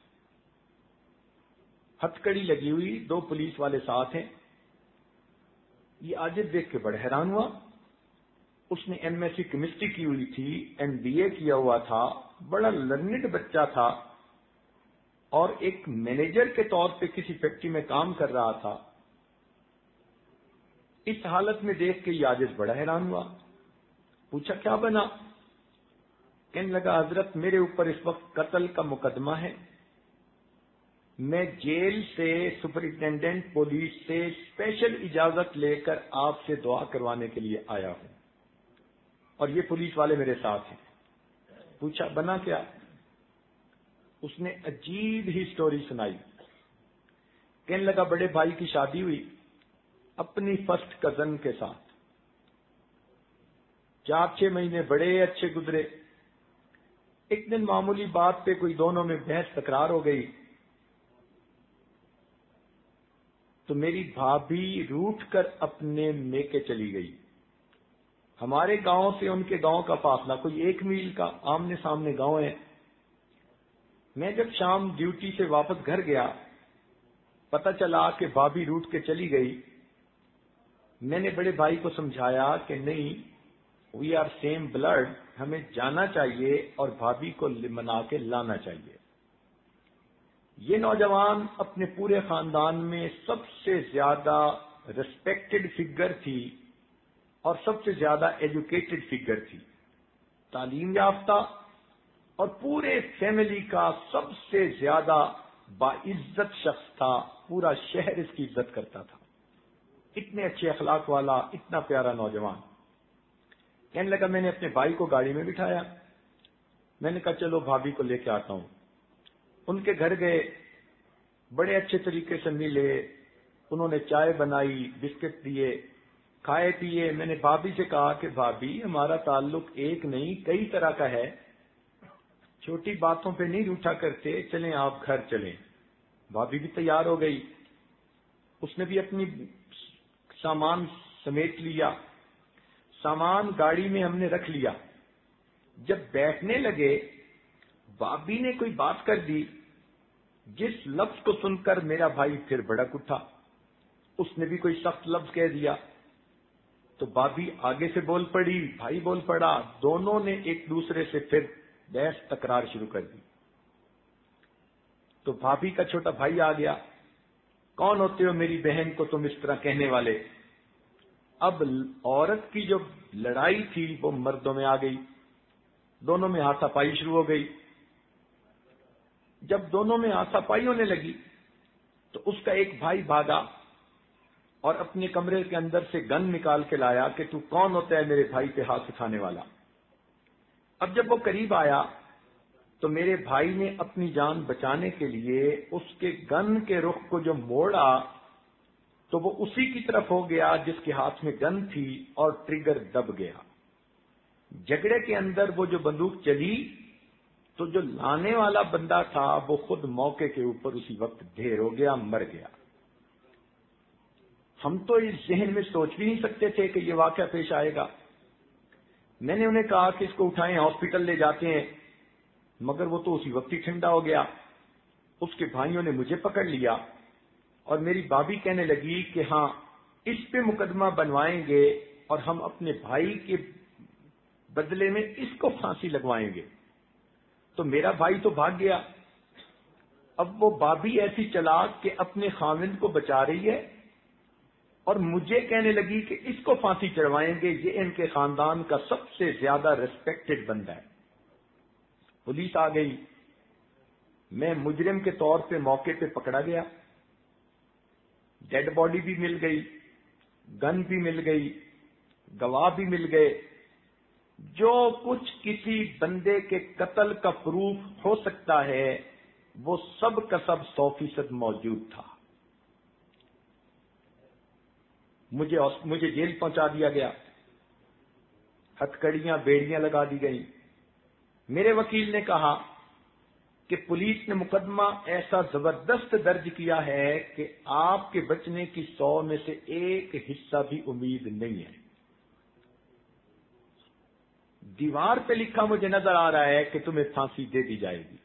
ہتھکڑی لگی ہوئی، 2 پولیس والے ساتھ ہیں. یہ عاجز دیکھ کے بڑا حیران ہوا. اس نے ایم ایس سی کیمسٹری کی ہوئی تھی، ایم بی اے کیا ہوا تھا، بڑا لرنڈ بچہ تھا اور ایک مینیجر کے طور پہ کسی فیکٹری میں کام کر رہا تھا. اس حالت میں دیکھ کے یہ عاجز بڑا حیران ہوا. پوچھا کیا بنا؟ کہنے لگا حضرت میرے اوپر اس وقت قتل کا مقدمہ ہے، میں جیل سے سپرنٹینڈنٹ پولیس سے اسپیشل اجازت لے کر آپ سے دعا کروانے کے لیے آیا ہوں اور یہ پولیس والے میرے ساتھ ہیں. پوچھا بنا کیا؟ اس نے عجیب ہی سٹوری سنائی. کہنے لگا بڑے بھائی کی شادی ہوئی اپنی فرسٹ کزن کے ساتھ، 4-6 مہینے بڑے اچھے گزرے. ایک دن معمولی بات پہ کوئی دونوں میں بحث تکرار ہو گئی تو میری بھابھی روٹھ کر اپنے میکے چلی گئی. ہمارے گاؤں سے ان کے گاؤں کا فاصلہ کوئی 1 میل کا، آمنے سامنے گاؤں ہے. میں جب شام ڈیوٹی سے واپس گھر گیا، پتہ چلا کہ بھابھی روٹھ کے چلی گئی. میں نے بڑے بھائی کو سمجھایا کہ نہیں، وی آر سیم بلڈ، ہمیں جانا چاہیے اور بھابھی کو منا کے لانا چاہیے. یہ نوجوان اپنے پورے خاندان میں سب سے زیادہ ریسپیکٹڈ فگر تھی اور سب سے زیادہ ایجوکیٹڈ فگر تھی، تعلیم یافتہ، اور پورے فیملی کا سب سے زیادہ باعزت شخص تھا. پورا شہر اس کی عزت کرتا تھا. اتنے اچھے اخلاق والا، اتنا پیارا نوجوان. کہنے لگا میں نے اپنے بھائی کو گاڑی میں بٹھایا، میں نے کہا چلو بھابھی کو لے کے آتا ہوں. ان کے گھر گئے بڑے اچھے طریقے سے ملے، انہوں نے چائے بنائی، بسکٹ دیے، کھائے پیے۔ میں نے بھابھی سے کہا کہ بھابھی ہمارا تعلق ایک نہیں کئی طرح کا ہے، چھوٹی باتوں پہ نہیں روٹھا کرتے، چلیں آپ گھر چلیں۔ بھابھی بھی تیار ہو گئی، اس نے بھی اپنی سامان سمیٹ لیا، سامان گاڑی میں ہم نے رکھ لیا۔ جب بیٹھنے لگے بھابھی نے کوئی بات کر دی، جس لفظ کو سن کر میرا بھائی پھر بھڑک اٹھا، اس نے بھی کوئی سخت لفظ کہہ دیا تو بھابھی آگے سے بول پڑی، بھائی بول پڑا، دونوں نے ایک دوسرے سے پھر بحث تکرار شروع کر دی۔ تو بھابھی کا چھوٹا بھائی آ گیا، کون ہوتے ہو میری بہن کو تم اس طرح کہنے والے؟ اب عورت کی جو لڑائی تھی وہ مردوں میں آ گئی، دونوں میں ہاتھا پائی شروع ہو گئی۔ جب دونوں میں ہاتھا پائی ہونے لگی تو اس کا ایک بھائی بھاگا اور اپنے کمرے کے اندر سے گن نکال کے لایا کہ تو کون ہوتا ہے میرے بھائی پہ ہاتھ اٹھانے والا۔ اب جب وہ قریب آیا تو میرے بھائی نے اپنی جان بچانے کے لیے اس کے گن کے رخ کو جو موڑا تو وہ اسی کی طرف ہو گیا جس کے ہاتھ میں گن تھی اور ٹریگر دب گیا۔ جھگڑے کے اندر وہ جو بندوق چلی تو جو لانے والا بندہ تھا وہ خود موقع کے اوپر اسی وقت ڈھیر ہو گیا، مر گیا۔ ہم تو اس ذہن میں سوچ بھی نہیں سکتے تھے کہ یہ واقعہ پیش آئے گا۔ میں نے انہیں کہا کہ اس کو اٹھائیں، ہاسپٹل لے جاتے ہیں، مگر وہ تو اسی وقت ہی ٹھنڈا ہو گیا۔ اس کے بھائیوں نے مجھے پکڑ لیا اور میری بھابھی کہنے لگی کہ ہاں اس پہ مقدمہ بنوائیں گے اور ہم اپنے بھائی کے بدلے میں اس کو پھانسی لگوائیں گے۔ تو میرا بھائی تو بھاگ گیا۔ اب وہ بھابھی ایسی چلاک کہ اپنے خاوند کو بچا رہی ہے اور مجھے کہنے لگی کہ اس کو پھانسی چڑھوائیں گے، یہ ان کے خاندان کا سب سے زیادہ ریسپیکٹڈ بندہ ہے۔ پولیس آ گئی، میں مجرم کے طور پہ موقع پہ پکڑا گیا، ڈیڈ باڈی بھی مل گئی، گن بھی مل گئی، گواہ بھی مل گئے، جو کچھ کسی بندے کے قتل کا پروف ہو سکتا ہے وہ سب کا سب 100% موجود تھا۔ مجھے جیل پہنچا دیا گیا، ہتھکڑیاں بیڑیاں لگا دی گئیں۔ میرے وکیل نے کہا کہ پولیس نے مقدمہ ایسا زبردست درج کیا ہے کہ آپ کے بچنے کی 100 میں سے ایک حصہ بھی امید نہیں ہے۔ دیوار پہ لکھا مجھے نظر آ رہا ہے کہ تمہیں پھانسی دے دی جائے گی۔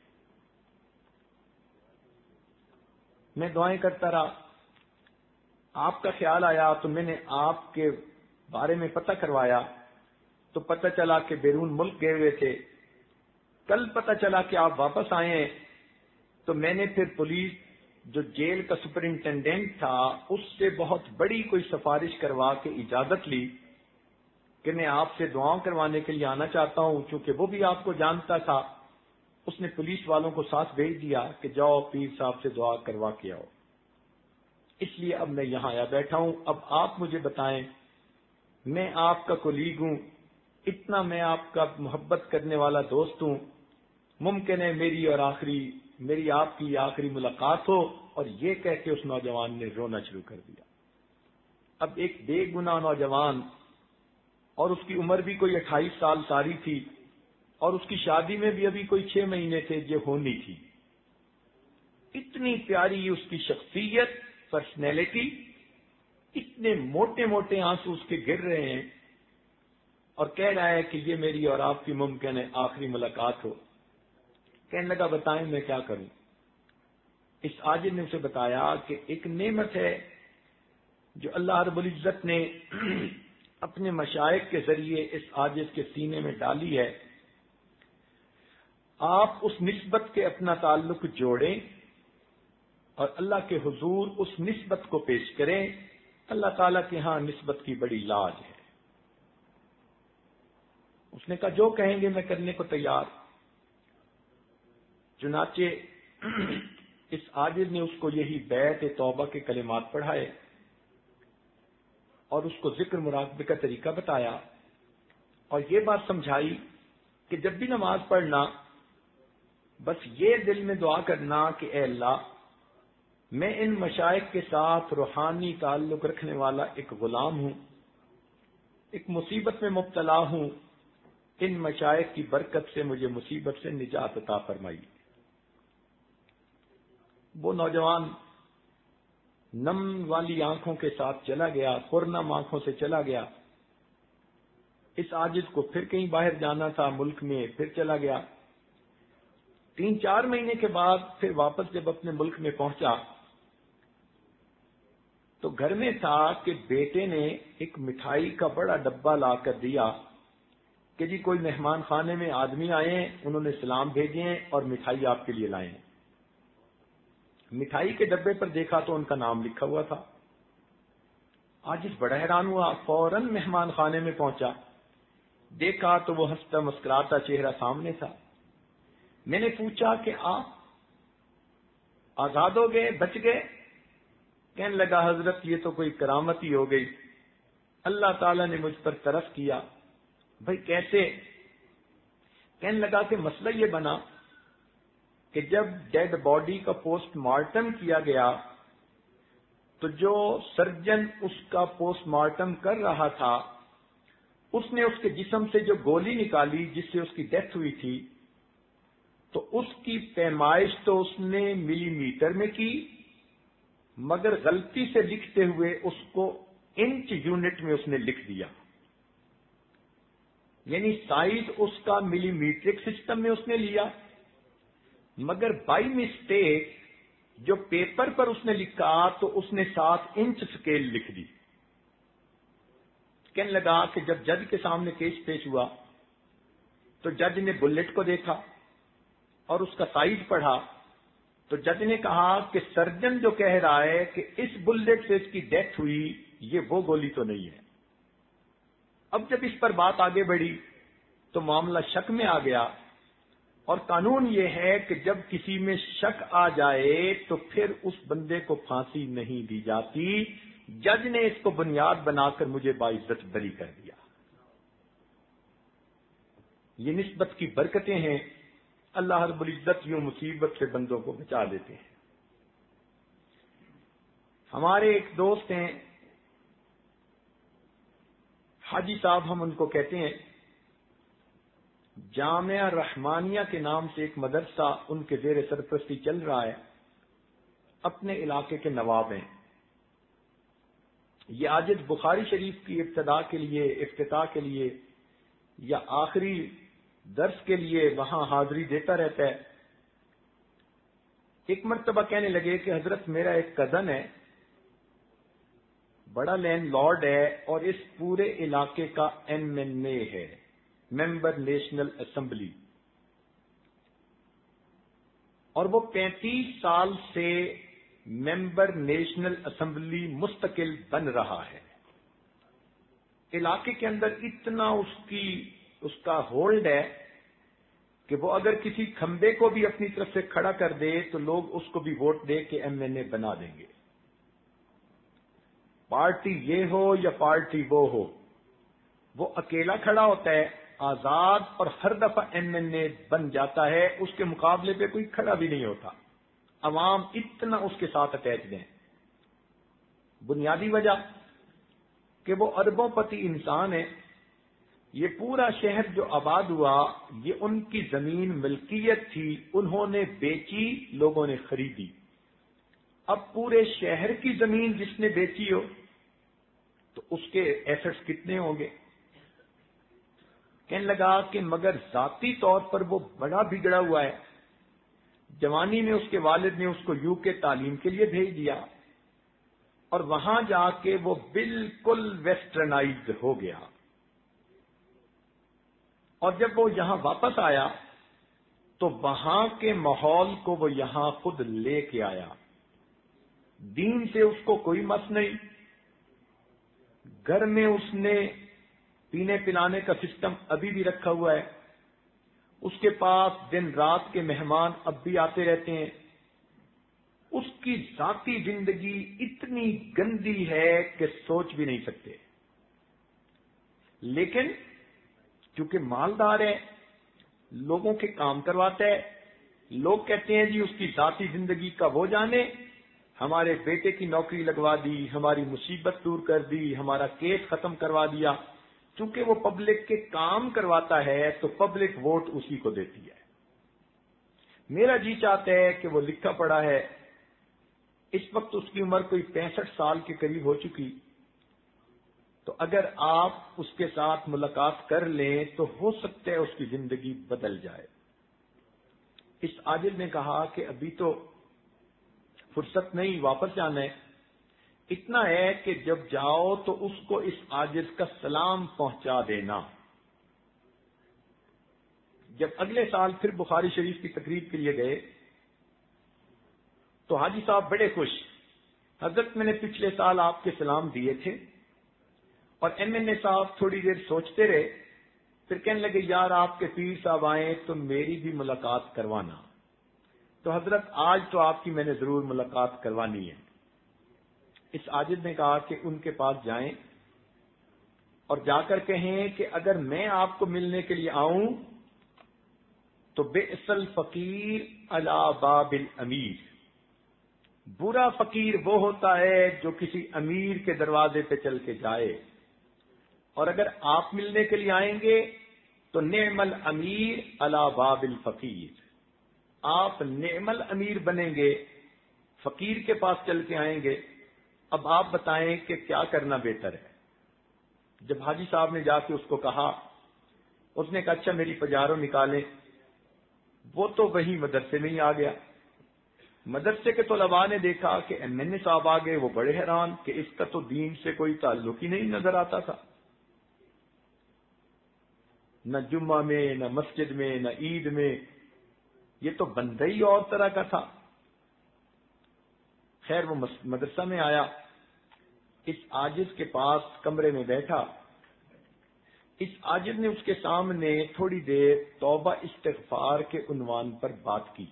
میں دعائیں کرتا رہا، آپ کا خیال آیا تو میں نے آپ کے بارے میں پتہ کروایا تو پتہ چلا کہ بیرون ملک گئے ہوئے تھے۔ کل پتہ چلا کہ آپ واپس آئے ہیں تو میں نے پھر پولیس جو جیل کا سپرنٹینڈنٹ تھا اس سے بہت بڑی کوئی سفارش کروا کے اجازت لی کہ میں آپ سے دعاؤں کروانے کے لیے آنا چاہتا ہوں، چونکہ وہ بھی آپ کو جانتا تھا۔ اس نے پولیس والوں کو ساتھ بھیج دیا کہ جاؤ پیر صاحب سے دعا کروا کے آؤ۔ اس لیے اب میں یہاں آیا بیٹھا ہوں۔ اب آپ مجھے بتائیں، میں آپ کا کولیگ ہوں، اتنا میں آپ کا محبت کرنے والا دوست ہوں، ممکن ہے میری آپ کی آخری ملاقات ہو، اور یہ کہہ کے اس نوجوان نے رونا شروع کر دیا۔ اب ایک بے گناہ نوجوان، اور اس کی عمر بھی کوئی 28 سال ساری تھی، اور اس کی شادی میں بھی ابھی کوئی 6 مہینے تھے جو ہونی تھی۔ اتنی پیاری اس کی شخصیت، پرسنالٹی، اتنے موٹے موٹے آنسو اس کے گر رہے ہیں، اور کہہ رہا ہے کہ یہ میری اور آپ کی ممکن ہے آخری ملاقات ہو۔ کہنے لگا بتائیں میں کیا کروں؟ اس عاجز نے اسے بتایا کہ ایک نعمت ہے جو اللہ رب العزت نے اپنے مشائخ کے ذریعے اس عاجز کے سینے میں ڈالی ہے۔ آپ اس نسبت کے اپنا تعلق جوڑیں اور اللہ کے حضور اس نسبت کو پیش کریں۔ اللہ تعالیٰ کے ہاں نسبت کی بڑی لاج ہے۔ اس نے کہا جو کہیں گے میں کرنے کو تیار۔ چنانچہ اس عاجز نے اس کو یہی بیعت توبہ کے کلمات پڑھائے اور اس کو ذکر مراقبے کا طریقہ بتایا، اور یہ بات سمجھائی کہ جب بھی نماز پڑھنا بس یہ دل میں دعا کرنا کہ اے اللہ میں ان مشائخ کے ساتھ روحانی تعلق رکھنے والا ایک غلام ہوں، ایک مصیبت میں مبتلا ہوں، ان مشائخ کی برکت سے مجھے مصیبت سے نجات عطا فرمائی۔ وہ نوجوان نم والی آنکھوں کے ساتھ چلا گیا، پرنم آنکھوں سے چلا گیا۔ اس عاجز کو پھر کہیں باہر جانا تھا ملک میں، پھر چلا گیا۔ 3-4 مہینے کے بعد پھر واپس جب اپنے ملک میں پہنچا تو گھر میں تھا کہ بیٹے نے ایک مٹھائی کا بڑا ڈبہ لا کر دیا کہ جی کوئی مہمان خانے میں آدمی آئے ہیں، انہوں نے سلام بھیجے ہیں اور مٹھائی آپ کے لیے لائے ہیں۔ مٹھائی کے ڈبے پر دیکھا تو ان کا نام لکھا ہوا تھا۔ عاجز بڑا حیران ہوا، فوراً مہمان خانے میں پہنچا، دیکھا تو وہ ہنستا مسکراتا چہرہ سامنے تھا۔ میں نے پوچھا کہ آپ آزاد ہو گئے، بچ گئے؟ کہنے لگا حضرت یہ تو کوئی کرامت ہی ہو گئی، اللہ تعالیٰ نے مجھ پر طرف کیا۔ بھائی کیسے؟ کہنے لگا کہ مسئلہ یہ بنا کہ جب ڈیڈ باڈی کا پوسٹ مارٹم کیا گیا تو جو سرجن اس کا پوسٹ مارٹم کر رہا تھا اس نے اس کے جسم سے جو گولی نکالی جس سے اس کی ڈیتھ ہوئی تھی، تو اس کی پیمائش تو اس نے ملی میٹر میں کی، مگر غلطی سے لکھتے ہوئے اس کو انچ یونٹ میں اس نے لکھ دیا، یعنی سائز اس کا ملی میٹرک سسٹم میں اس نے لیا، مگر بائی مسٹیک جو پیپر پر اس نے لکھا تو اس نے 7 انچ سکیل لکھ دی۔ کہنے لگا کہ جب جج کے سامنے کیس پیش ہوا تو جج نے بلٹ کو دیکھا اور اس کا سائز پڑھا تو جج نے کہا کہ سرجن جو کہہ رہا ہے کہ اس بلٹ سے اس کی ڈیتھ ہوئی، یہ وہ گولی تو نہیں ہے۔ اب جب اس پر بات آگے بڑھی تو معاملہ شک میں آ گیا، اور قانون یہ ہے کہ جب کسی میں شک آ جائے تو پھر اس بندے کو پھانسی نہیں دی جاتی۔ جج نے اس کو بنیاد بنا کر مجھے باعزت بری کر دیا۔ یہ نسبت کی برکتیں ہیں، اللہ رب العزت یوں مصیبت سے بندوں کو بچا لیتے ہیں۔ ہمارے ایک دوست ہیں حاجی صاحب، ہم ان کو کہتے ہیں، جامعہ رحمانیہ کے نام سے ایک مدرسہ ان کے زیر سرپرستی چل رہا ہے، اپنے علاقے کے نواب ہیں۔ یہ عاجز بخاری شریف کی ابتدا کے لیے، افتتاح کے لیے یا آخری درس کے لیے وہاں حاضری دیتا رہتا ہے۔ ایک مرتبہ کہنے لگے کہ حضرت میرا ایک کزن ہے، بڑا لینڈ لارڈ ہے اور اس پورے علاقے کا MNA ہے، ممبر نیشنل اسمبلی، اور وہ 35 سال سے ممبر نیشنل اسمبلی مستقل بن رہا ہے۔ علاقے کے اندر اتنا اس کا ہولڈ ہے کہ وہ اگر کسی کھمبے کو بھی اپنی طرف سے کھڑا کر دے تو لوگ اس کو بھی ووٹ دے کے MNA بنا دیں گے، پارٹی یہ ہو یا پارٹی وہ ہو۔ وہ اکیلا کھڑا ہوتا ہے، آزاد، اور ہر دفعہ MNA بن جاتا ہے، اس کے مقابلے پہ کوئی کھڑا بھی نہیں ہوتا۔ عوام اتنا اس کے ساتھ اٹیچڈ ہیں۔ بنیادی وجہ کہ وہ اربوں پتی انسان ہے۔ یہ پورا شہر جو آباد ہوا یہ ان کی زمین ملکیت تھی، انہوں نے بیچی، لوگوں نے خریدی۔ اب پورے شہر کی زمین جس نے بیچی ہو تو اس کے ایسٹس کتنے ہوں گے؟ کہنے لگا کہ مگر ذاتی طور پر وہ بڑا بگڑا ہوا ہے۔ جوانی میں اس کے والد نے اس کو UK تعلیم کے لیے بھیج دیا اور وہاں جا کے وہ بالکل ویسٹرنائزڈ ہو گیا، اور جب وہ یہاں واپس آیا تو وہاں کے ماحول کو وہ یہاں خود لے کے آیا۔ دین سے اس کو کوئی مس نہیں، گھر میں اس نے پینے پلانے کا سسٹم ابھی بھی رکھا ہوا ہے، اس کے پاس دن رات کے مہمان اب بھی آتے رہتے ہیں۔ اس کی ذاتی زندگی اتنی گندی ہے کہ سوچ بھی نہیں سکتے، لیکن چونکہ مالدار ہے، لوگوں کے کام کرواتا ہے، لوگ کہتے ہیں جی اس کی ذاتی زندگی کا وہ جانے، ہمارے بیٹے کی نوکری لگوا دی، ہماری مصیبت دور کر دی، ہمارا کیس ختم کروا دیا. چونکہ وہ پبلک کے کام کرواتا ہے تو پبلک ووٹ اسی کو دیتی ہے. میرا جی چاہتا ہے کہ وہ لکھا پڑھا ہے، اس وقت اس کی عمر کوئی 65 سال کے قریب ہو چکی، تو اگر آپ اس کے ساتھ ملاقات کر لیں تو ہو سکتا ہے اس کی زندگی بدل جائے. اس عاجز نے کہا کہ ابھی تو فرصت نہیں، واپس جانا ہے. اتنا ہے کہ جب جاؤ تو اس کو اس عاجز کا سلام پہنچا دینا. جب اگلے سال پھر بخاری شریف کی تقریب کے لیے گئے تو حاجی صاحب بڑے خوش. حضرت میں نے پچھلے سال آپ کے سلام دیے تھے. اور MNA صاحب تھوڑی دیر سوچتے رہے، پھر کہنے لگے یار آپ کے پیر صاحب آئیں تو میری بھی ملاقات کروانا. تو حضرت آج تو آپ کی میں نے ضرور ملاقات کروانی ہے. اس عاجز نے کہا کہ ان کے پاس جائیں اور جا کر کہیں کہ اگر میں آپ کو ملنے کے لیے آؤں تو بئس الفقیر علی باب الامیر، برا فقیر وہ ہوتا ہے جو کسی امیر کے دروازے پہ چل کے جائے، اور اگر آپ ملنے کے لیے آئیں گے تو نعم الامیر علی باب الفقیر، آپ نعم الامیر بنیں گے، فقیر کے پاس چل کے آئیں گے. اب آپ بتائیں کہ کیا کرنا بہتر ہے. جب حاجی صاحب نے جا کے اس کو کہا، اس نے کہا اچھا میری پجاروں نکالیں. وہ تو وہی مدرسے میں ہی آ گیا. مدرسے کے طلباء نے دیکھا کہ MNA صاحب آ گئے. وہ بڑے حیران کہ اس کا تو دین سے کوئی تعلق ہی نہیں نظر آتا تھا، نہ جمعہ میں نہ مسجد میں نہ عید میں، یہ تو بندہ ہی اور طرح کا تھا. خیر وہ مدرسہ میں آیا، اس عاجز کے پاس کمرے میں بیٹھا. اس عاجز نے اس کے سامنے تھوڑی دیر توبہ استغفار کے عنوان پر بات کی.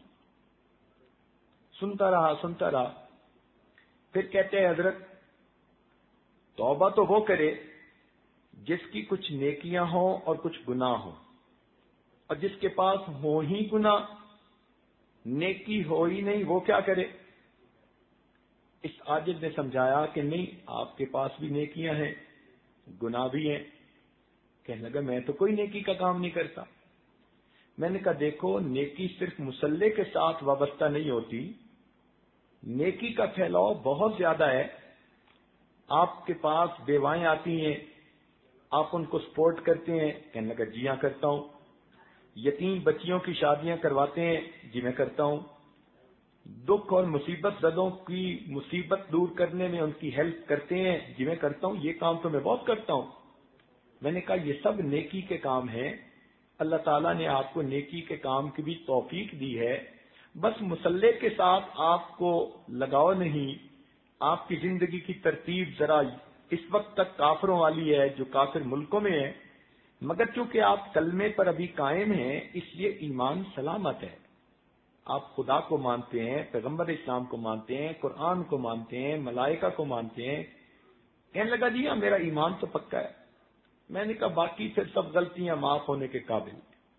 سنتا رہا. پھر کہتے ہیں حضرت توبہ تو وہ کرے جس کی کچھ نیکیاں ہوں اور کچھ گناہ ہوں، اور جس کے پاس ہو ہی گناہ، نیکی ہو ہی نہیں، وہ کیا کرے. اس عاجز نے سمجھایا کہ نہیں، آپ کے پاس بھی نیکیاں ہیں، گناہ بھی ہیں. کہنے لگا میں تو کوئی نیکی کا کام نہیں کرتا. میں نے کہا دیکھو، نیکی صرف مسلح کے ساتھ وابستہ نہیں ہوتی، نیکی کا پھیلاؤ بہت زیادہ ہے. آپ کے پاس بیوائیں آتی ہیں، آپ ان کو سپورٹ کرتے ہیں. کہنے لگا جی ہاں کرتا ہوں. یتیم بچیوں کی شادیاں کرواتے ہیں، جی میں کرتا ہوں. دکھ اور مصیبت زدوں کی مصیبت دور کرنے میں ان کی ہیلپ کرتے ہیں، جی میں کرتا ہوں. یہ کام تو میں بہت کرتا ہوں. میں نے کہا یہ سب نیکی کے کام ہیں، اللہ تعالیٰ نے آپ کو نیکی کے کام کی بھی توفیق دی ہے، بس مسلح کے ساتھ آپ کو لگاؤ نہیں. آپ کی زندگی کی ترتیب ذرا اس وقت تک کافروں والی ہے جو کافر ملکوں میں ہے، مگر چونکہ آپ کلمے پر ابھی قائم ہیں اس لیے ایمان سلامت ہے. آپ خدا کو مانتے ہیں، پیغمبر اسلام کو مانتے ہیں، قرآن کو مانتے ہیں، ملائکہ کو مانتے ہیں. کہنے لگا جی ہاں میرا ایمان تو پکا ہے. میں نے کہا باقی پھر سب غلطیاں معاف ہونے کے قابل.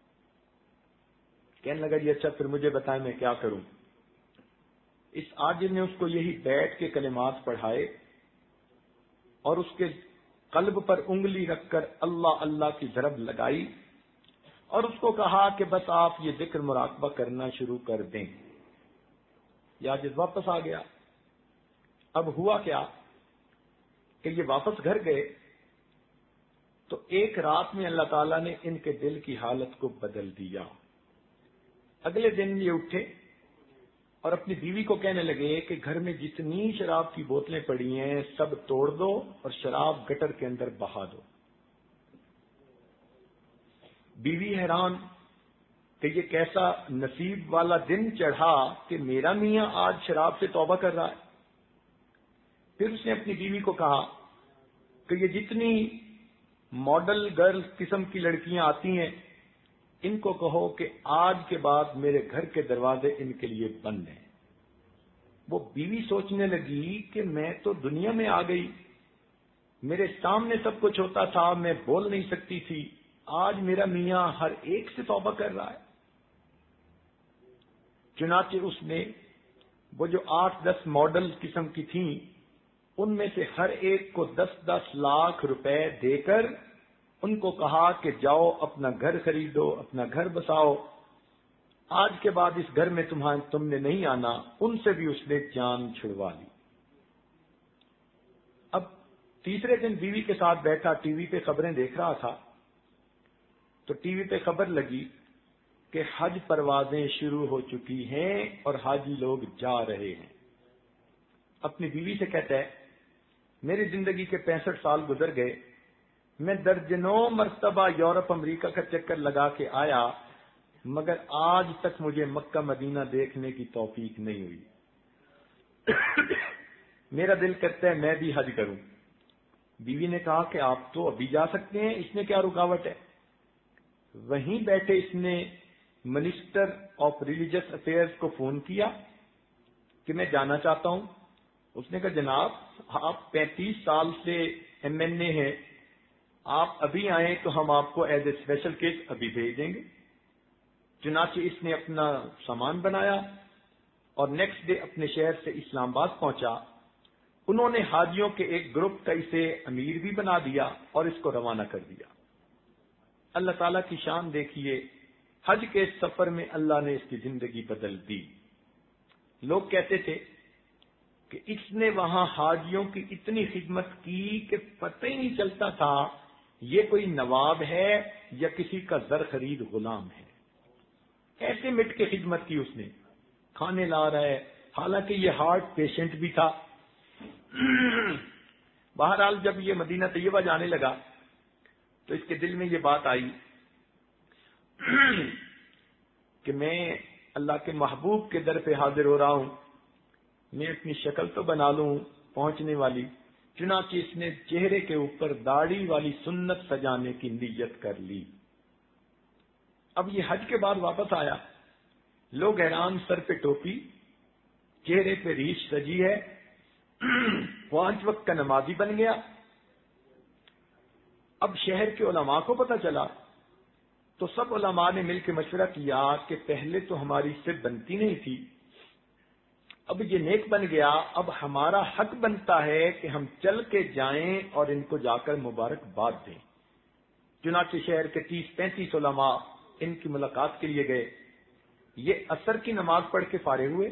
کہنے لگا جی اچھا پھر مجھے بتائیں میں کیا کروں. اس عاجز نے اس کو یہی بیٹھ کے کلمات پڑھائے اور اس کے قلب پر انگلی رکھ کر اللہ اللہ کی ضرب لگائی اور اس کو کہا کہ بس آپ یہ ذکر مراقبہ کرنا شروع کر دیں. یہ عاجز واپس آ گیا. اب ہوا کیا کہ یہ واپس گھر گئے تو ایک رات میں اللہ تعالیٰ نے ان کے دل کی حالت کو بدل دیا. اگلے دن یہ اٹھے اور اپنی بیوی کو کہنے لگے کہ گھر میں جتنی شراب کی بوتلیں پڑی ہیں سب توڑ دو اور شراب گٹر کے اندر بہا دو. بیوی حیران کہ یہ کیسا نصیب والا دن چڑھا کہ میرا میاں آج شراب سے توبہ کر رہا ہے. پھر اس نے اپنی بیوی کو کہا کہ یہ جتنی ماڈل گرل قسم کی لڑکیاں آتی ہیں ان کو کہو کہ آج کے بعد میرے گھر کے دروازے ان کے لیے بند ہیں. وہ بیوی سوچنے لگی کہ میں تو دنیا میں آ گئی، میرے سامنے سب کچھ ہوتا تھا، میں بول نہیں سکتی تھی، آج میرا میاں ہر ایک سے توبہ کر رہا ہے. چنانچہ اس نے وہ جو 8-10 ماڈل قسم کی تھیں، ان میں سے ہر ایک کو 10-10 لاکھ روپے دے کر ان کو کہا کہ جاؤ اپنا گھر خریدو، اپنا گھر بساؤ، آج کے بعد اس گھر میں تم نے نہیں آنا۔ ان سے بھی اس نے جان چھڑوا لی۔ اب تیسرے دن بیوی کے ساتھ بیٹھا، ٹی وی پہ خبریں دیکھ رہا تھا، تو ٹی وی پہ خبر لگی کہ حج پروازیں شروع ہو چکی ہیں اور حاجی لوگ جا رہے ہیں۔ اپنی بیوی سے کہتا ہے، میری زندگی کے 65 سال گزر گئے، میں درجنوں مرتبہ یورپ امریکہ کا چکر لگا کے آیا، مگر آج تک مجھے مکہ مدینہ دیکھنے کی توفیق نہیں ہوئی۔ میرا دل کرتا ہے میں بھی حج کروں۔ بیوی نے کہا کہ آپ تو ابھی جا سکتے ہیں، اس میں کیا رکاوٹ ہے؟ وہیں بیٹھے اس نے منسٹر آف ریلیجس افیئرز کو فون کیا کہ میں جانا چاہتا ہوں۔ اس نے کہا جناب آپ 35 سال سے ایم این اے ہیں، آپ ابھی آئیں تو ہم آپ کو ایز اے اسپیشل کیس ابھی بھیج دیں گے۔ چنانچہ اس نے اپنا سامان بنایا اور نیکسٹ ڈے اپنے شہر سے اسلام آباد پہنچا۔ انہوں نے حاجیوں کے ایک گروپ کا اسے امیر بھی بنا دیا اور اس کو روانہ کر دیا۔ اللہ تعالیٰ کی شان دیکھیے، حج کے سفر میں اللہ نے اس کی زندگی بدل دی۔ لوگ کہتے تھے کہ اس نے وہاں حاجیوں کی اتنی خدمت کی کہ پتہ ہی نہیں چلتا تھا یہ کوئی نواب ہے یا کسی کا زر خرید غلام ہے۔ ایسے مٹ کے خدمت کی اس نے، کھانے لا رہا ہے، حالانکہ یہ ہارٹ پیشنٹ بھی تھا۔ بہرحال جب یہ مدینہ طیبہ جانے لگا تو اس کے دل میں یہ بات آئی کہ میں اللہ کے محبوب کے در پہ حاضر ہو رہا ہوں، میں اپنی شکل تو بنا لوں پہنچنے والی۔ چنانچہ اس نے چہرے کے اوپر داڑھی والی سنت سجانے کی نیت کر لی۔ اب یہ حج کے بعد واپس آیا، لوگ حیران، سر پہ ٹوپی، چہرے پہ ریش سجی ہے، 5 وقت کا نمازی بن گیا۔ اب شہر کے علماء کو پتہ چلا تو سب علماء نے مل کے مشورہ کیا کہ پہلے تو ہماری اس سے بنتی نہیں تھی، اب یہ نیک بن گیا، اب ہمارا حق بنتا ہے کہ ہم چل کے جائیں اور ان کو جا کر مبارکباد دیں۔ چنانچہ شہر کے 30-35 علماء ان کی ملاقات کے لیے گئے۔ یہ عصر کی نماز پڑھ کے فارغ ہوئے،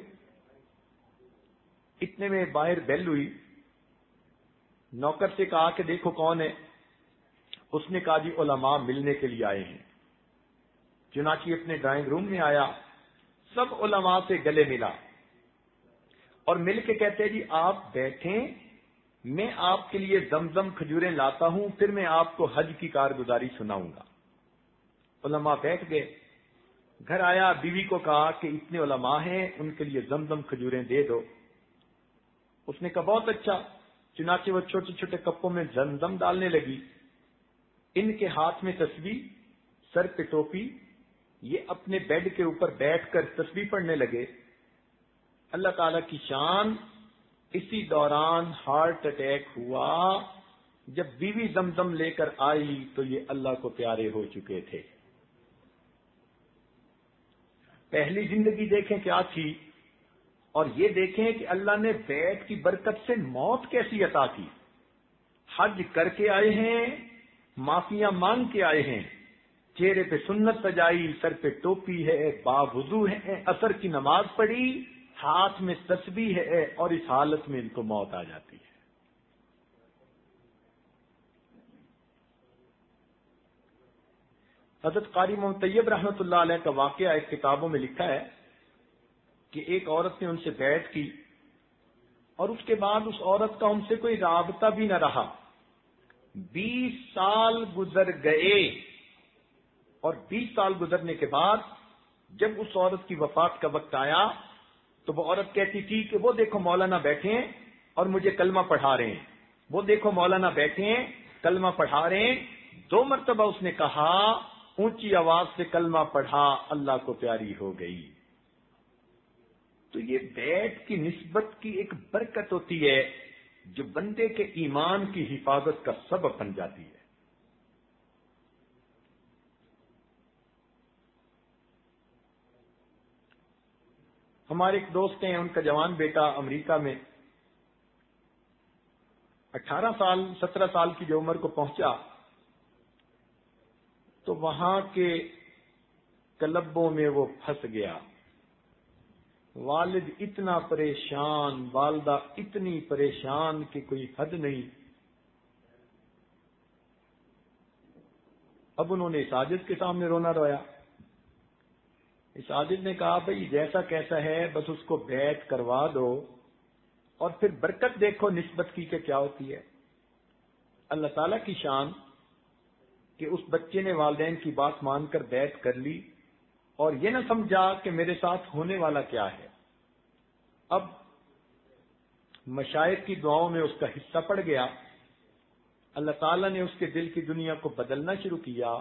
اتنے میں باہر بیل ہوئی۔ نوکر سے کہا کہ دیکھو کون ہے؟ اس نے کہا جی علماء ملنے کے لیے آئے ہیں۔ چنانچہ اپنے ڈرائنگ روم میں آیا، سب علماء سے گلے ملا اور مل کے کہتے جی آپ بیٹھیں، میں آپ کے لیے زمزم کھجوریں لاتا ہوں، پھر میں آپ کو حج کی کارگزاری سناؤں گا۔ علماء بیٹھ گئے۔ گھر آیا، بیوی کو کہا کہ اتنے علماء ہیں، ان کے لیے زمزم کھجوریں دے دو۔ اس نے کہا بہت اچھا۔ چنانچہ وہ چھوٹے چھوٹے کپوں میں زمزم ڈالنے لگی۔ ان کے ہاتھ میں تسبیح، سر پہ ٹوپی، یہ اپنے بیڈ کے اوپر بیٹھ کر تسبیح پڑھنے لگے۔ اللہ تعالی کی شان، اسی دوران ہارٹ اٹیک ہوا۔ جب بیوی زمزم لے کر آئی تو یہ اللہ کو پیارے ہو چکے تھے۔ پہلی زندگی دیکھیں کیا تھی، اور یہ دیکھیں کہ اللہ نے بیت کی برکت سے موت کیسی عطا کی۔ حج کر کے آئے ہیں، معافیاں مانگ کے آئے ہیں، چہرے پہ سنت سجائی، سر پہ ٹوپی ہے، باوضو ہے، عصر کی نماز پڑھی، ہاتھ میں تسبیح ہے، اور اس حالت میں ان کو موت آ جاتی ہے۔ حضرت قاری محمد طیب رحمۃ اللہ علیہ کا واقعہ ایک کتابوں میں لکھا ہے کہ ایک عورت نے ان سے بیعت کی اور اس کے بعد اس عورت کا ان سے کوئی رابطہ بھی نہ رہا۔ 20 سال گزر گئے اور 20 سال گزرنے کے بعد جب اس عورت کی وفات کا وقت آیا تو وہ عورت کہتی تھی کہ وہ دیکھو مولانا بیٹھے ہیں اور مجھے کلمہ پڑھا رہے ہیں، وہ دیکھو مولانا بیٹھے ہیں کلمہ پڑھا رہے ہیں۔ 2 مرتبہ اس نے کہا، اونچی آواز سے کلمہ پڑھا، اللہ کو پیاری ہو گئی۔ تو یہ بیت کی نسبت کی ایک برکت ہوتی ہے جو بندے کے ایمان کی حفاظت کا سبب بن جاتی ہے۔ ہمارے ایک دوست ہیں، ان کا جوان بیٹا امریکہ میں 18 سال 17 سال کی جو عمر کو پہنچا تو وہاں کے کلبوں میں وہ پھنس گیا. والد اتنا پریشان، والدہ اتنی پریشان کہ کوئی حد نہیں. اب انہوں نے اس عاجز کے سامنے رونا رویا. اس عاجز نے کہا بھئی جیسا کیسا ہے بس اس کو بیعت کروا دو اور پھر برکت دیکھو نسبت کی کہ کیا ہوتی ہے. اللہ تعالی کی شان کہ اس بچے نے والدین کی بات مان کر بیعت کر لی اور یہ نہ سمجھا کہ میرے ساتھ ہونے والا کیا ہے. اب مشائخ کی دعاؤں میں اس کا حصہ پڑ گیا. اللہ تعالیٰ نے اس کے دل کی دنیا کو بدلنا شروع کیا.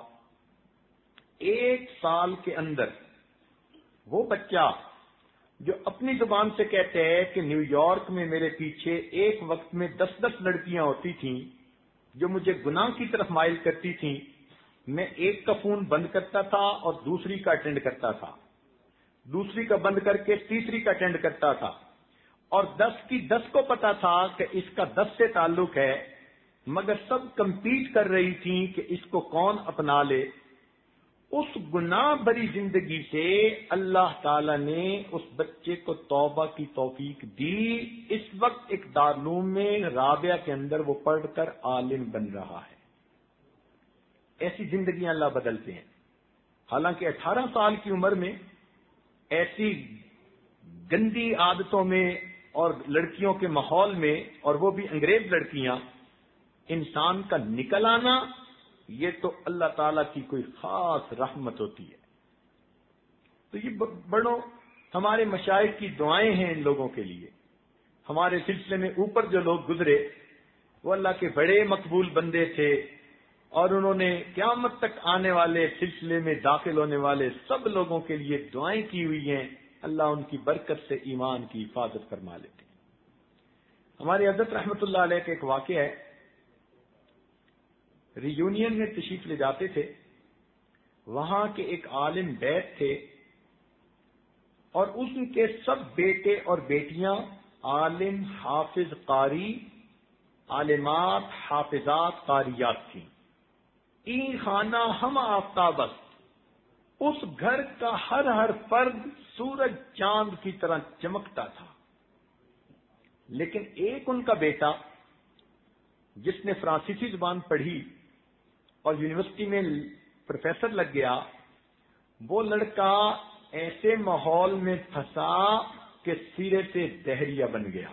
1 سال کے اندر وہ بچہ جو اپنی زبان سے کہتے ہیں کہ نیو یارک میں میرے پیچھے ایک وقت میں 10 لڑکیاں ہوتی تھیں جو مجھے گناہ کی طرف مائل کرتی تھیں، میں ایک کا فون بند کرتا تھا اور دوسری کا اٹینڈ کرتا تھا، دوسری کا بند کر کے تیسری کا اٹینڈ کرتا تھا، اور 10 کی 10 کو پتا تھا کہ اس کا 10 سے تعلق ہے، مگر سب کمپیٹ کر رہی تھیں کہ اس کو کون اپنا لے. اس گناہ بری زندگی سے اللہ تعالی نے اس بچے کو توبہ کی توفیق دی. اس وقت ایک دارالعلوم میں رابعہ کے اندر وہ پڑھ کر عالم بن رہا ہے. ایسی زندگیاں اللہ بدلتے ہیں. حالانکہ 18 سال کی عمر میں ایسی گندی عادتوں میں اور لڑکیوں کے ماحول میں، اور وہ بھی انگریز لڑکیاں، انسان کا نکل آنا، یہ تو اللہ تعالی کی کوئی خاص رحمت ہوتی ہے. تو یہ بڑوں ہمارے مشائخ کی دعائیں ہیں ان لوگوں کے لیے. ہمارے سلسلے میں اوپر جو لوگ گزرے وہ اللہ کے بڑے مقبول بندے تھے، اور انہوں نے قیامت تک آنے والے سلسلے میں داخل ہونے والے سب لوگوں کے لیے دعائیں کی ہوئی ہیں. اللہ ان کی برکت سے ایمان کی حفاظت فرما لیتے ہیں. ہمارے حضرت رحمت اللہ علیہ کا ایک واقعہ ہے. ری یونین میں تشریف لے جاتے تھے. وہاں کے ایک عالم بیت تھے اور ان کے سب بیٹے اور بیٹیاں عالم، حافظ، قاری، عالمات، حافظات، قاریات تھیں. این خانہ ہم آفتابست، اس گھر کا ہر فرد سورج چاند کی طرح چمکتا تھا. لیکن ایک ان کا بیٹا جس نے فرانسیسی زبان پڑھی اور یونیورسٹی میں پروفیسر لگ گیا، وہ لڑکا ایسے ماحول میں پھنسا کہ سرے سے دہریہ بن گیا.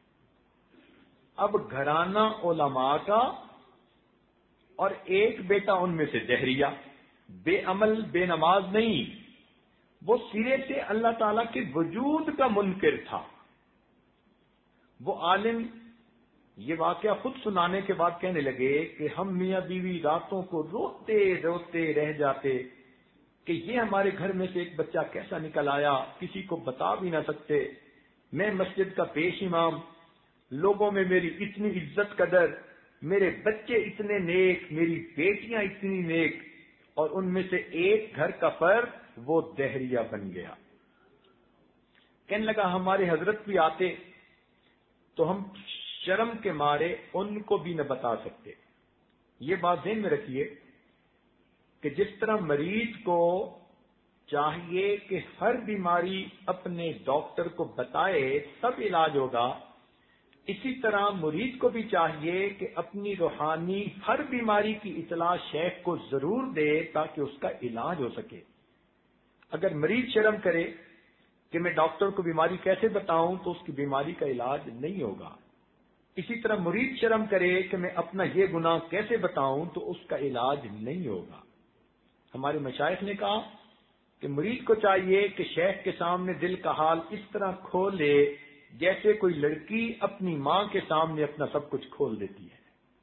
اب گھرانہ علماء کا اور ایک بیٹا ان میں سے دہریہ، بے عمل بے نماز نہیں، وہ سرے سے اللہ تعالی کے وجود کا منکر تھا. وہ عالم یہ واقعہ خود سنانے کے بعد کہنے لگے کہ ہم میاں بیوی راتوں کو روتے روتے رہ جاتے کہ یہ ہمارے گھر میں سے ایک بچہ کیسا نکل آیا، کسی کو بتا بھی نہ سکتے. میں مسجد کا پیش امام، لوگوں میں میری اتنی عزت قدر، میرے بچے اتنے نیک، میری بیٹیاں اتنی نیک، اور ان میں سے ایک گھر کا فرد وہ دہریہ بن گیا. کہنے لگا ہمارے حضرت بھی آتے تو ہم شرم کے مارے ان کو بھی نہ بتا سکتے. یہ بات ذہن میں رکھیے کہ جس طرح مریض کو چاہیے کہ ہر بیماری اپنے ڈاکٹر کو بتائے تب علاج ہوگا، اسی طرح مریض کو بھی چاہیے کہ اپنی روحانی ہر بیماری کی اطلاع شیخ کو ضرور دے تاکہ اس کا علاج ہو سکے. اگر مریض شرم کرے کہ میں ڈاکٹر کو بیماری کیسے بتاؤں تو اس کی بیماری کا علاج نہیں ہوگا. اسی طرح مرید شرم کرے کہ میں اپنا یہ گناہ کیسے بتاؤں تو اس کا علاج نہیں ہوگا. ہمارے مشائخ نے کہا کہ مرید کو چاہیے کہ شیخ کے سامنے دل کا حال اس طرح کھولے جیسے کوئی لڑکی اپنی ماں کے سامنے اپنا سب کچھ کھول دیتی ہے.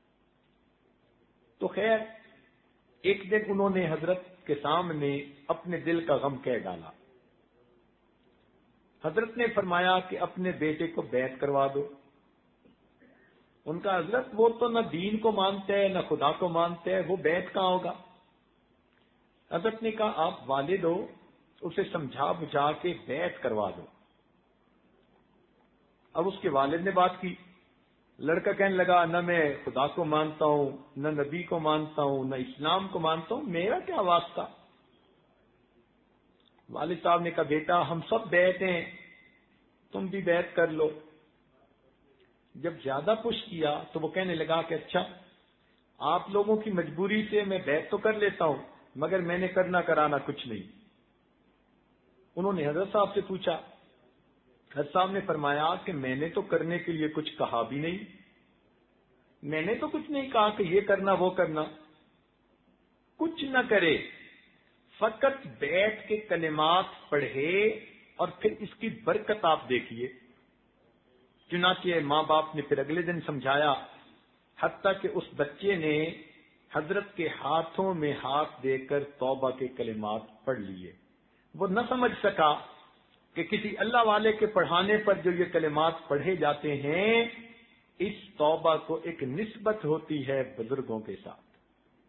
تو خیر ایک دن انہوں نے حضرت کے سامنے اپنے دل کا غم کہہ ڈالا. حضرت نے فرمایا کہ اپنے بیٹے کو بیعت کروا دو. ان کا حضرت وہ تو نہ دین کو مانتے ہیں نہ خدا کو مانتے ہیں، وہ بیعت کہاں ہوگا. حضرت نے کہا آپ والد ہو، اسے سمجھا بجھا کے بیعت کروا دو. اب اس کے والد نے بات کی، لڑکا کہنے لگا نہ میں خدا کو مانتا ہوں، نہ نبی کو مانتا ہوں، نہ اسلام کو مانتا ہوں، میرا کیا واسطہ؟ والد صاحب نے کہا بیٹا ہم سب بیعت ہیں، تم بھی بیعت کر لو۔ جب زیادہ پش کیا تو وہ کہنے لگا کہ اچھا آپ لوگوں کی مجبوری سے میں بیعت تو کر لیتا ہوں، مگر میں نے کرنا کرانا کچھ نہیں۔ انہوں نے حضرت صاحب سے پوچھا، حضرت صاحب نے فرمایا کہ میں نے تو کرنے کے لیے کچھ کہا بھی نہیں، میں نے تو کچھ نہیں کہا کہ یہ کرنا وہ کرنا، کچھ نہ کرے، فقط بیٹھ کے کلمات پڑھے اور پھر اس کی برکت آپ دیکھیے۔ چنانچہ ماں باپ نے پھر اگلے دن سمجھایا، حتیٰ کہ اس بچے نے حضرت کے ہاتھوں میں ہاتھ دے کر توبہ کے کلمات پڑھ لیے۔ وہ نہ سمجھ سکا کہ کسی اللہ والے کے پڑھانے پر جو یہ کلمات پڑھے جاتے ہیں، اس توبہ کو ایک نسبت ہوتی ہے بزرگوں کے ساتھ۔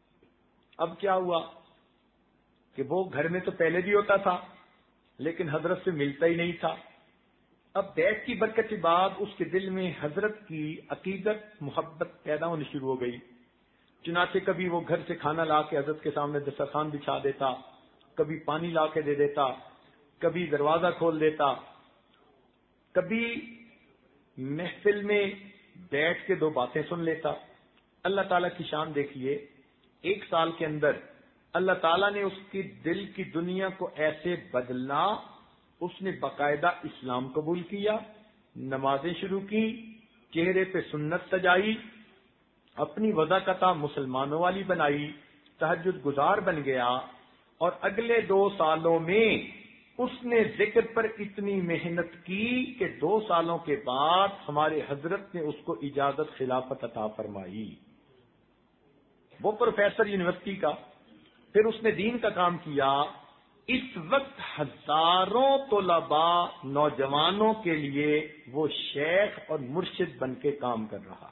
اب کیا ہوا کہ وہ گھر میں تو پہلے بھی ہوتا تھا لیکن حضرت سے ملتا ہی نہیں تھا۔ اب بیعت کی برکت کے بعد اس کے دل میں حضرت کی عقیدت محبت پیدا ہونی شروع ہو گئی۔ چنانچہ کبھی وہ گھر سے کھانا لا کے حضرت کے سامنے دسترخوان بچھا دیتا، کبھی پانی لا کے دے دیتا، کبھی دروازہ کھول دیتا، کبھی محفل میں بیٹھ کے دو باتیں سن لیتا۔ اللہ تعالیٰ کی شان دیکھیے، 1 سال کے اندر اللہ تعالیٰ نے اس کی دل کی دنیا کو ایسے بدلا، اس نے باقاعدہ اسلام قبول کیا، نمازیں شروع کی، چہرے پہ سنت سجائی، اپنی وضاقت مسلمانوں والی بنائی، تہجد گزار بن گیا، اور اگلے 2 سالوں میں اس نے ذکر پر اتنی محنت کی کہ 2 سالوں کے بعد ہمارے حضرت نے اس کو اجازت خلافت عطا فرمائی۔ وہ پروفیسر یونیورسٹی کا، پھر اس نے دین کا کام کیا۔ اس وقت ہزاروں طلباء نوجوانوں کے لیے وہ شیخ اور مرشد بن کے کام کر رہا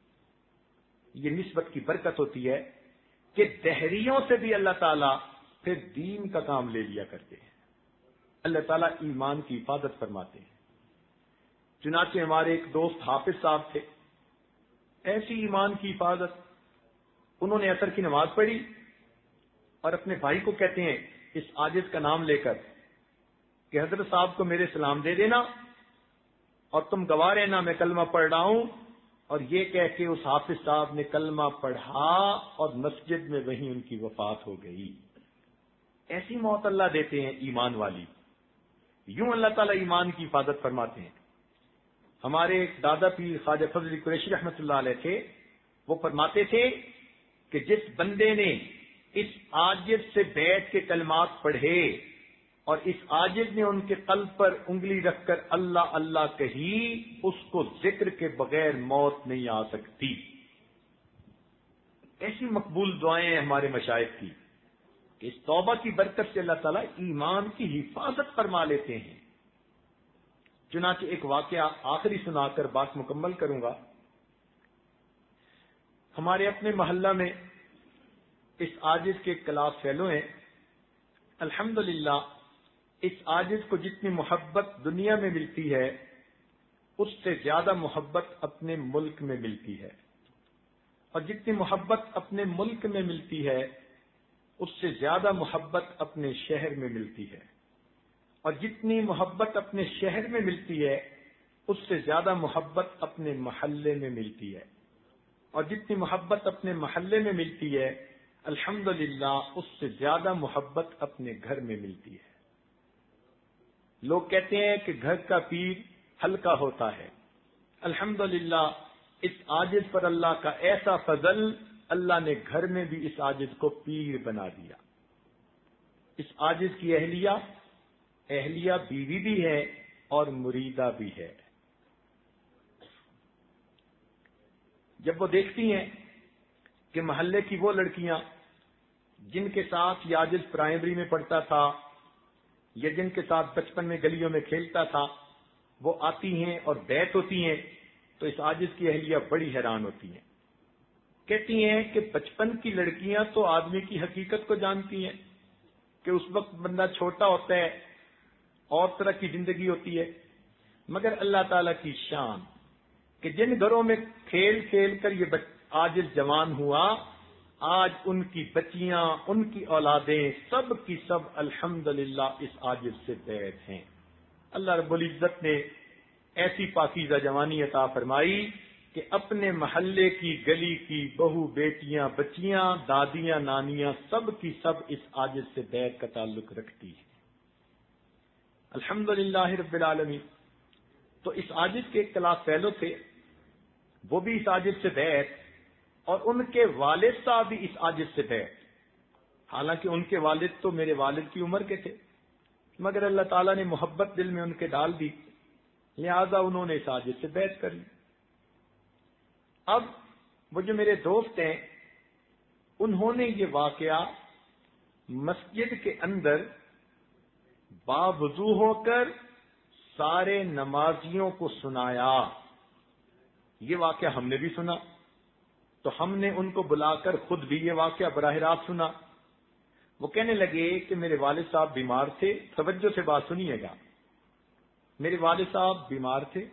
ہے۔ یہ نسبت کی برکت ہوتی ہے کہ دہریوں سے بھی اللہ تعالیٰ پھر دین کا کام لے لیا کرتے ہیں۔ اللہ تعالیٰ ایمان کی حفاظت فرماتے ہیں۔ چنانچہ ہمارے ایک دوست حافظ صاحب تھے، ایسی ایمان کی حفاظت، انہوں نے عصر کی نماز پڑھی اور اپنے بھائی کو کہتے ہیں اس عاجز کا نام لے کر کہ حضرت صاحب کو میرے سلام دے دینا اور تم گواہ رہنا میں کلمہ پڑھ رہا ہوں، اور یہ کہہ کے اس حافظ صاحب نے کلمہ پڑھا اور مسجد میں وہیں ان کی وفات ہو گئی۔ ایسی موت اللہ دیتے ہیں ایمان والی۔ یوں اللہ تعالیٰ ایمان کی حفاظت فرماتے ہیں۔ ہمارے ایک دادا پیر خواجہ فضل قریشی رحمۃ اللہ علیہ تھے، وہ فرماتے تھے کہ جس بندے نے اس عاجز سے بیٹھ کے کلمات پڑھے اور اس عاجز نے ان کے قلب پر انگلی رکھ کر اللہ اللہ کہی، اس کو ذکر کے بغیر موت نہیں آ سکتی۔ ایسی مقبول دعائیں ہیں ہمارے مشائخ کی کہ اس توبہ کی برکت سے اللہ تعالیٰ ایمان کی حفاظت فرما لیتے ہیں۔ چنانچہ ایک واقعہ آخری سنا کر بات مکمل کروں گا۔ ہمارے اپنے محلہ میں اس عاجز کے کلاس فیلو ہیں۔ الحمدللہ اس عاجز کو جتنی محبت دنیا میں ملتی ہے اس سے زیادہ محبت اپنے ملک میں ملتی ہے، اور جتنی محبت اپنے ملک میں ملتی ہے اس سے زیادہ محبت اپنے شہر میں ملتی ہے، اور جتنی محبت اپنے شہر میں ملتی ہے اس سے زیادہ محبت اپنے محلے میں ملتی ہے، اور جتنی محبت اپنے محلے میں ملتی ہے الحمدللہ اس سے زیادہ محبت اپنے گھر میں ملتی ہے۔ لوگ کہتے ہیں کہ گھر کا پیر ہلکا ہوتا ہے۔ الحمدللہ اس عاجز پر اللہ کا ایسا فضل، اللہ نے گھر میں بھی اس عاجز کو پیر بنا دیا۔ اس عاجز کی اہلیہ بیوی بھی ہے اور مریدہ بھی ہے۔ جب وہ دیکھتی ہیں کہ محلے کی وہ لڑکیاں جن کے ساتھ یہ عاجز پرائمری میں پڑھتا تھا یا جن کے ساتھ بچپن میں گلیوں میں کھیلتا تھا وہ آتی ہیں اور بیعت ہوتی ہیں، تو اس عاجز کی اہلیہ بڑی حیران ہوتی ہیں۔ کہتی ہیں کہ بچپن کی لڑکیاں تو آدمی کی حقیقت کو جانتی ہیں کہ اس وقت بندہ چھوٹا ہوتا ہے اور طرح کی زندگی ہوتی ہے، مگر اللہ تعالی کی شان کہ جن گھروں میں کھیل کھیل کر یہ عاجز جوان ہوا، آج ان کی بچیاں، ان کی اولادیں سب کی سب الحمدللہ اس عاجز سے بیت ہیں۔ اللہ رب العزت نے ایسی پاکیزہ جوانی عطا فرمائی کہ اپنے محلے کی، گلی کی بہو بیٹیاں، بچیاں، دادیاں، نانیاں سب کی سب اس عاجز سے بیت کا تعلق رکھتی ہیں۔ الحمدللہ رب العالمین۔ تو اس عاجز کے ایک کلاس فیلو تھے، وہ بھی اس عاجز سے بیت، اور ان کے والد صاحب بھی اس عاجز سے بیت۔ حالانکہ ان کے والد تو میرے والد کی عمر کے تھے، مگر اللہ تعالیٰ نے محبت دل میں ان کے ڈال دی، لہذا انہوں نے اس عاجز سے بیت کر لی۔ اب وہ جو میرے دوست ہیں، انہوں نے یہ واقعہ مسجد کے اندر باوضو ہو کر سارے نمازیوں کو سنایا۔ یہ واقعہ ہم نے بھی سنا، تو ہم نے ان کو بلا کر خود بھی یہ واقعہ براہ راست سنا۔ وہ کہنے لگے کہ میرے والد صاحب بیمار تھے، توجہ سے بات سنیے گا، میرے والد صاحب بیمار تھے،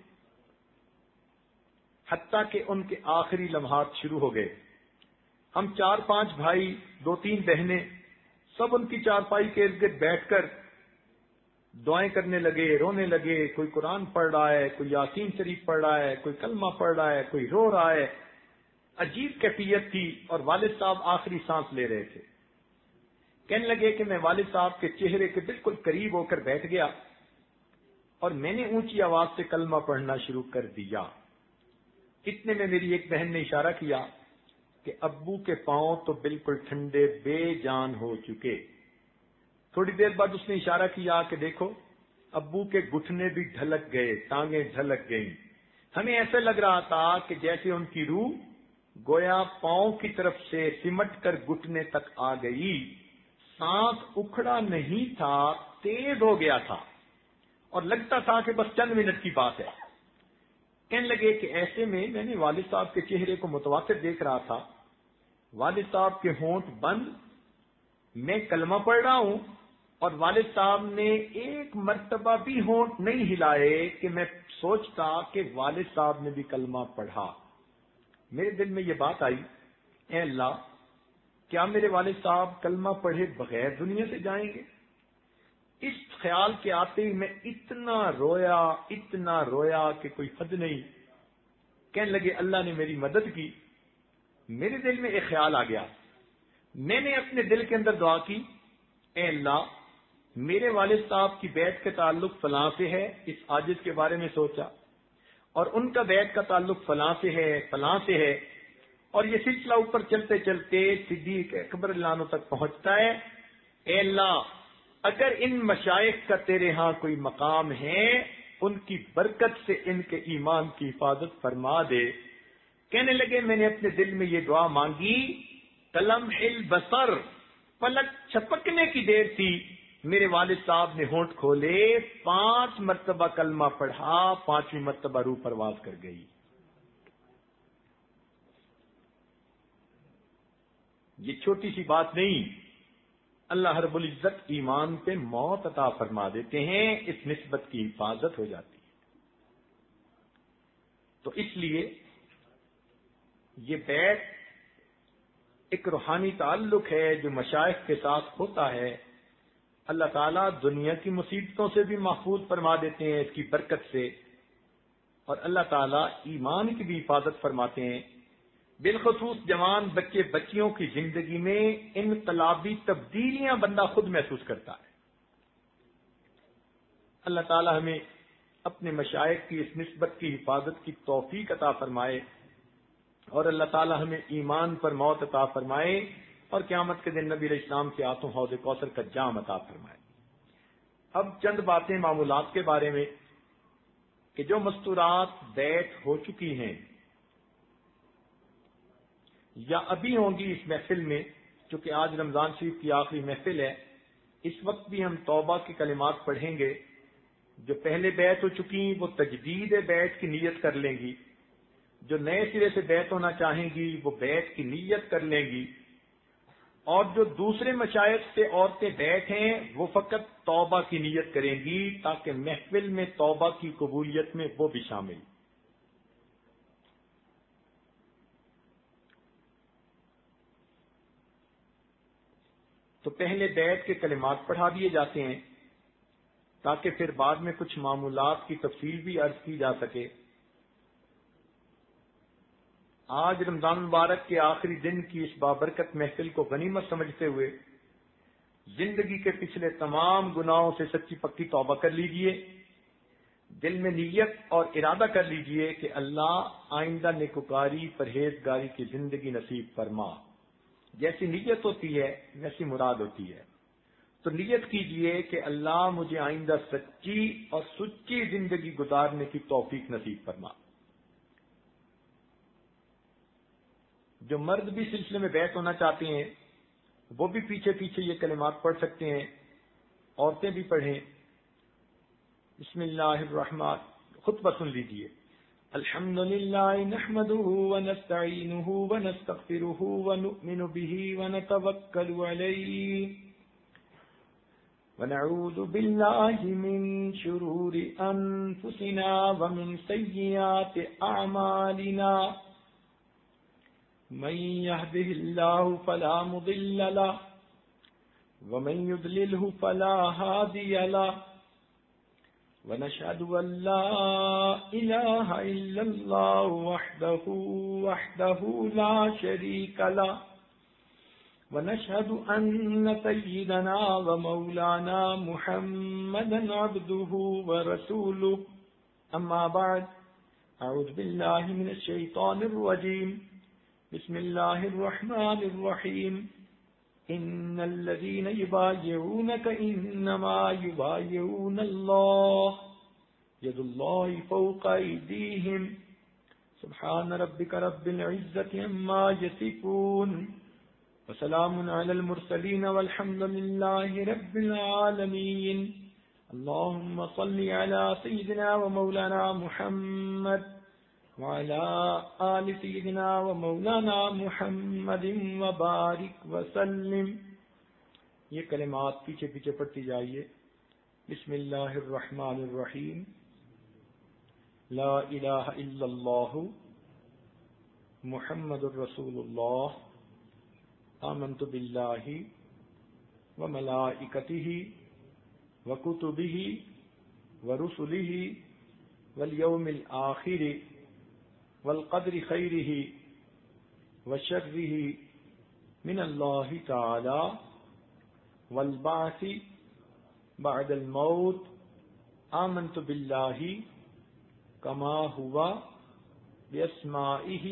حتیٰ کہ ان کے آخری لمحات شروع ہو گئے۔ ہم 4-5 بھائی، 2-3 بہنیں، سب ان کی چارپائی کے ارد گرد بیٹھ کر دعائیں کرنے لگے، رونے لگے۔ کوئی قرآن پڑھ رہا ہے، کوئی یاسین شریف پڑھ رہا ہے، کوئی کلمہ پڑھ رہا ہے، کوئی رو رہا ہے۔ عجیب کیفیت تھی، اور والد صاحب آخری سانس لے رہے تھے۔ کہنے لگے کہ میں والد صاحب کے چہرے کے بالکل قریب ہو کر بیٹھ گیا، اور میں نے اونچی آواز سے کلمہ پڑھنا شروع کر دیا۔ اتنے میں میری ایک بہن نے اشارہ کیا کہ ابو کے پاؤں تو بالکل ٹھنڈے بے جان ہو چکے۔ تھوڑی دیر بعد اس نے اشارہ کیا کہ دیکھو ابو کے گھٹنے بھی ڈھلک گئے، ٹانگیں ڈھلک گئیں۔ ہمیں ایسا لگ رہا تھا کہ جیسے ان کی روح گویا پاؤں کی طرف سے سمٹ کر گھٹنے تک آ گئی۔ سانس اکھڑا نہیں تھا، تیز ہو گیا تھا، اور لگتا تھا کہ بس چند منٹ کی بات ہے۔ کہنے لگے کہ ایسے میں نے والد صاحب کے چہرے کو متواتر دیکھ رہا تھا، والد صاحب کے ہونٹ بند، میں کلمہ پڑھ رہا ہوں، اور والد صاحب نے ایک مرتبہ بھی ہونٹ نہیں ہلائے کہ میں سوچتا کہ والد صاحب نے بھی کلمہ پڑھا۔ میرے دل میں یہ بات آئی، اے اللہ، کیا میرے والد صاحب کلمہ پڑھے بغیر دنیا سے جائیں گے؟ اس خیال کے آتے ہی میں اتنا رویا کہ کوئی حد نہیں۔ کہنے لگے اللہ نے میری مدد کی۔ میرے دل میں ایک خیال آ گیا، میں نے اپنے دل کے اندر دعا کی، اے اللہ، میرے والد صاحب کی بیعت کے تعلق فلاں سے ہے، اس عاجز کے بارے میں سوچا، اور ان کا بیعت کا تعلق فلاں سے ہے، فلاں سے ہے، اور یہ سلسلہ اوپر چلتے چلتے صدیق اکبر اللہ عنہ تک پہنچتا ہے۔ اے اللہ، اگر ان مشائخ کا تیرے ہاں کوئی مقام ہے، ان کی برکت سے ان کے ایمان کی حفاظت فرما دے۔ کہنے لگے میں نے اپنے دل میں یہ دعا مانگی، کلمح البصر، پلک چھپکنے کی دیر تھی، میرے والد صاحب نے ہونٹ کھولے، 5 مرتبہ کلمہ پڑھا، 5ویں مرتبہ روح پرواز کر گئی۔ یہ چھوٹی سی بات نہیں، اللہ رب العزت ایمان پہ موت عطا فرما دیتے ہیں، اس نسبت کی حفاظت ہو جاتی ہے۔ تو اس لیے یہ بیعت ایک روحانی تعلق ہے جو مشائخ کے ساتھ ہوتا ہے۔ اللہ تعالیٰ دنیا کی مصیبتوں سے بھی محفوظ فرما دیتے ہیں اس کی برکت سے، اور اللہ تعالیٰ ایمان کی بھی حفاظت فرماتے ہیں۔ بالخصوص جوان بچے بچیوں کی زندگی میں انقلابی تبدیلیاں بندہ خود محسوس کرتا ہے۔ اللہ تعالیٰ ہمیں اپنے مشائخ کی اس نسبت کی حفاظت کی توفیق عطا فرمائے، اور اللہ تعالیٰ ہمیں ایمان پر موت عطا فرمائے، اور قیامت کے دن نبی علیہ السلام کے ہاتھوں حوض کوثر کا جام عطا فرمائے۔ اب چند باتیں معمولات کے بارے میں کہ جو مستورات بیعت ہو چکی ہیں یا ابھی ہوں گی اس محفل میں، چونکہ آج رمضان شریف کی آخری محفل ہے، اس وقت بھی ہم توبہ کے کلمات پڑھیں گے۔ جو پہلے بیعت ہو چکی وہ تجدید بیعت کی نیت کر لیں گی، جو نئے سرے سے بیعت ہونا چاہیں گی وہ بیعت کی نیت کر لیں گی، اور جو دوسرے مشائخ سے عورتیں بیٹھیں وہ فقط توبہ کی نیت کریں گی تاکہ محفل میں توبہ کی قبولیت میں وہ بھی شامل۔ تو پہلے بیعت کے کلمات پڑھا دیے جاتے ہیں تاکہ پھر بعد میں کچھ معمولات کی تفصیل بھی عرض کی جا سکے۔ آج رمضان مبارک کے آخری دن کی اس بابرکت محفل کو غنیمت سمجھتے ہوئے زندگی کے پچھلے تمام گناہوں سے سچی پکی توبہ کر لیجئے، دل میں نیت اور ارادہ کر لیجئے کہ اللہ آئندہ نیکوکاری پرہیزگاری کی زندگی نصیب فرما۔ جیسی نیت ہوتی ہے ویسی مراد ہوتی ہے، تو نیت کیجئے کہ اللہ مجھے آئندہ سچی اور سچی زندگی گزارنے کی توفیق نصیب فرما۔ جو مرد بھی سلسلے میں بیعت ہونا چاہتے ہیں وہ بھی پیچھے پیچھے یہ کلمات پڑھ سکتے ہیں، عورتیں بھی پڑھیں۔ بسم اللہ الرحمن، خطبہ سن لیجئے۔ الحمد للہ نحمده ونستعینه ونستغفره ونؤمن به ونتوکل علیہ ونعوذ باللہ من شرور انفسنا ومن سیئات اعمالنا من يهده الله فلا مضل له ومن يضلله فلا هادي له ونشهد أن لا إله إلا الله وحده لا شريك له ونشهد أن سيدنا ومولانا محمدا عبده ورسوله أما بعد أعوذ بالله من الشيطان الرجيم بسم الله الرحمن الرحيم إن الذين يبايعونك إنما يبايعون الله يد الله فوق أيديهم سبحان ربك رب العزة عما يصفون وسلام على المرسلين والحمد لله رب العالمين اللهم صل على سيدنا ومولانا محمد وعلى آل سيدنا ومولانا محمد وبارك وسلم۔ یہ کلمات پیچھے پیچھے پڑھتی جائیے۔ بسم اللہ الرحمن الرحیم، لا الہ الا اللہ محمد الرسول اللہ آمنت باللہ وملائکتہ وکتبہ ورسلہ والیوم الآخر والقدر خیرہ وشرہ من اللہ تعالی والبعث بعد الموت آمنت باللہ کما ہوا باسمائہ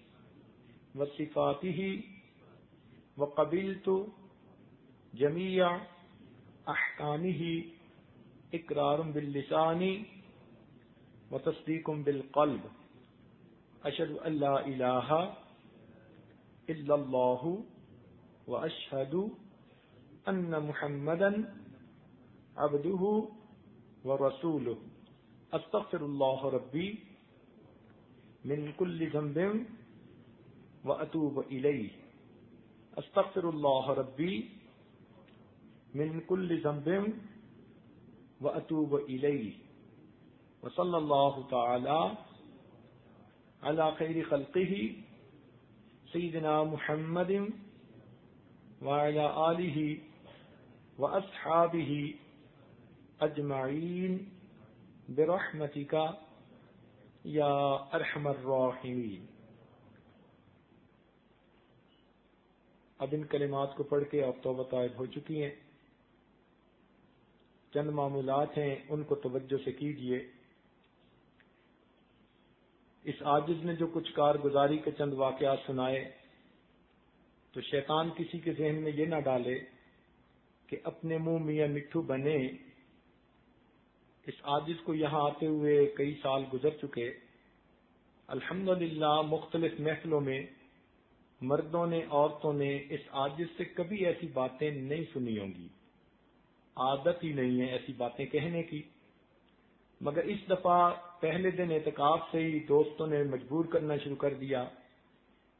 وصفاتہ وقبلت جمیع احکامہ اقرار باللسان وتصدیق بالقلب اشہد ان لا الہ الا اللہ واشہد ان محمدا عبدہ ورسولہ استغفر اللہ ربی من کل ذنب واتوب الیہ استغفر اللہ ربی من کل ذنب واتوب الیہ وصلی اللہ تعالی علی خیر خلقہ سیدنا محمد وعلی آلہ واصحابہ اجمعین برحمتک یا ارحم الراحمین۔ اب ان کلمات کو پڑھ کے اب توبہ طائب ہو چکی ہیں، چند معمولات ہیں ان کو توجہ سے کیجیے۔ اس عاجز نے جو کچھ کارگزاری کے چند واقعات سنائے تو شیطان کسی کے ذہن میں یہ نہ ڈالے کہ اپنے منہ میاں مٹھو بنے۔ اس عاجز کو یہاں آتے ہوئے کئی سال گزر چکے، الحمدللہ مختلف محفلوں میں مردوں نے عورتوں نے اس عاجز سے کبھی ایسی باتیں نہیں سنی ہوں گی، عادت ہی نہیں ہے ایسی باتیں کہنے کی، مگر اس دفعہ پہلے دن اعتکاف سے ہی دوستوں نے مجبور کرنا شروع کر دیا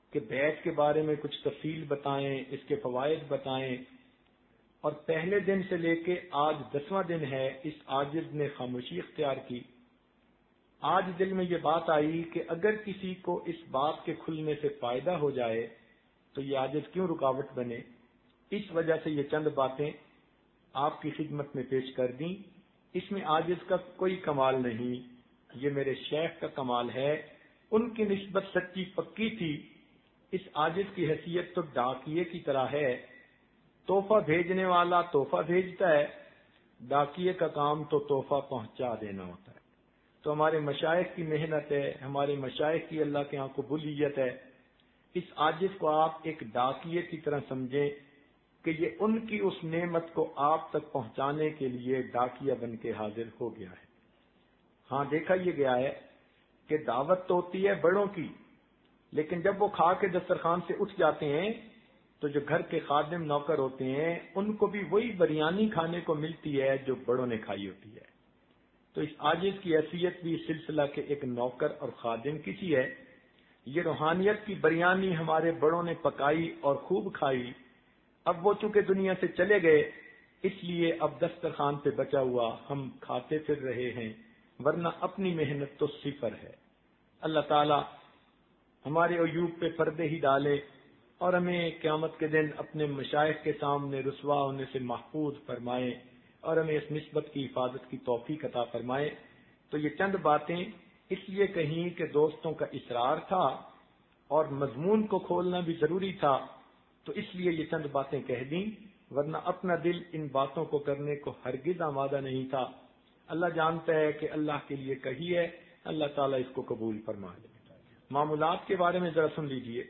کہ بیت کے بارے میں کچھ تفصیل بتائیں، اس کے فوائد بتائیں، اور پہلے دن سے لے کے آج 10واں دن ہے، اس عاجز نے خاموشی اختیار کی۔ آج دل میں یہ بات آئی کہ اگر کسی کو اس بات کے کھلنے سے فائدہ ہو جائے تو یہ عاجز کیوں رکاوٹ بنے۔ اس وجہ سے یہ چند باتیں آپ کی خدمت میں پیش کر دیں۔ اس میں عاجز کا کوئی کمال نہیں، یہ میرے شیخ کا کمال ہے۔ ان کی نسبت سچی پکی تھی۔ اس عاجز کی حیثیت تو ڈاکیے کی طرح ہے، تحفہ بھیجنے والا تحفہ بھیجتا ہے، ڈاکیے کا کام تو تحفہ پہنچا دینا ہوتا ہے۔ تو ہمارے مشائخ کی محنت ہے، ہمارے مشائخ کی اللہ کے یہاں قبولیت ہے۔ اس عاجز کو آپ ایک ڈاکیے کی طرح سمجھیں کہ یہ ان کی اس نعمت کو آپ تک پہنچانے کے لیے ڈاکیہ بن کے حاضر ہو گیا ہے۔ ہاں دیکھا یہ گیا ہے کہ دعوت تو ہوتی ہے بڑوں کی، لیکن جب وہ کھا کے دسترخوان سے اٹھ جاتے ہیں تو جو گھر کے خادم نوکر ہوتے ہیں ان کو بھی وہی بریانی کھانے کو ملتی ہے جو بڑوں نے کھائی ہوتی ہے۔ تو اس عاجز کی حیثیت بھی سلسلہ کے ایک نوکر اور خادم کی سی ہے۔ یہ روحانیت کی بریانی ہمارے بڑوں نے پکائی اور خوب کھائی، اب وہ چونکہ دنیا سے چلے گئے اس لیے اب دسترخوان پہ بچا ہوا ہم کھاتے پھر رہے ہیں، ورنہ اپنی محنت تو صفر ہے۔ اللہ تعالی ہمارے عیوب پہ پردے ہی ڈالے اور ہمیں قیامت کے دن اپنے مشائخ کے سامنے رسوا ہونے سے محفوظ فرمائے اور ہمیں اس نسبت کی حفاظت کی توفیق عطا فرمائے۔ تو یہ چند باتیں اس لیے کہیں کہ دوستوں کا اصرار تھا اور مضمون کو کھولنا بھی ضروری تھا، تو اس لیے یہ چند باتیں کہہ دیں، ورنہ اپنا دل ان باتوں کو کرنے کو ہرگز آمادہ نہیں تھا۔ اللہ جانتا ہے کہ اللہ کے لیے کہی ہے، اللہ تعالیٰ اس کو قبول فرما لے۔ معمولات کے بارے میں ذرا سن لیجئے۔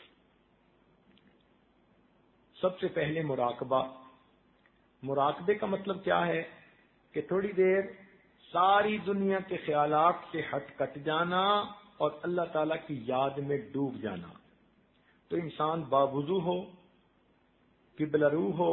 سب سے پہلے مراقبہ۔ مراقبے کا مطلب کیا ہے کہ تھوڑی دیر ساری دنیا کے خیالات سے کٹ جانا اور اللہ تعالیٰ کی یاد میں ڈوب جانا۔ تو انسان باوضو ہو، قبلہ رو ہو،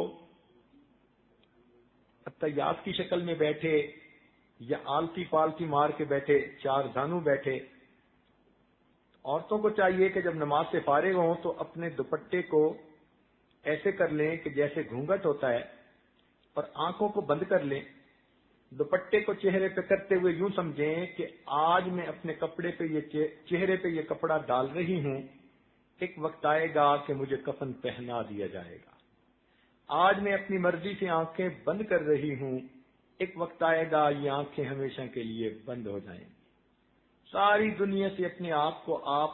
التیاس کی شکل میں بیٹھے یا آلتی پالتی مار کے بیٹھے، چار زانو بیٹھے۔ عورتوں کو چاہیے کہ جب نماز سے فارغ ہوں تو اپنے دوپٹے کو ایسے کر لیں کہ جیسے گھونگھٹ ہوتا ہے اور آنکھوں کو بند کر لیں۔ دوپٹے کو چہرے پہ کرتے ہوئے یوں سمجھیں کہ آج میں اپنے کپڑے پہ چہرے پہ یہ کپڑا ڈال رہی ہوں، ایک وقت آئے گا کہ مجھے کفن پہنا دیا جائے گا۔ آج میں اپنی مرضی سے آنکھیں بند کر رہی ہوں، ایک وقت آئے گا یہ آنکھیں ہمیشہ کے لیے بند ہو جائیں گی۔ ساری دنیا سے اپنے آپ کو آپ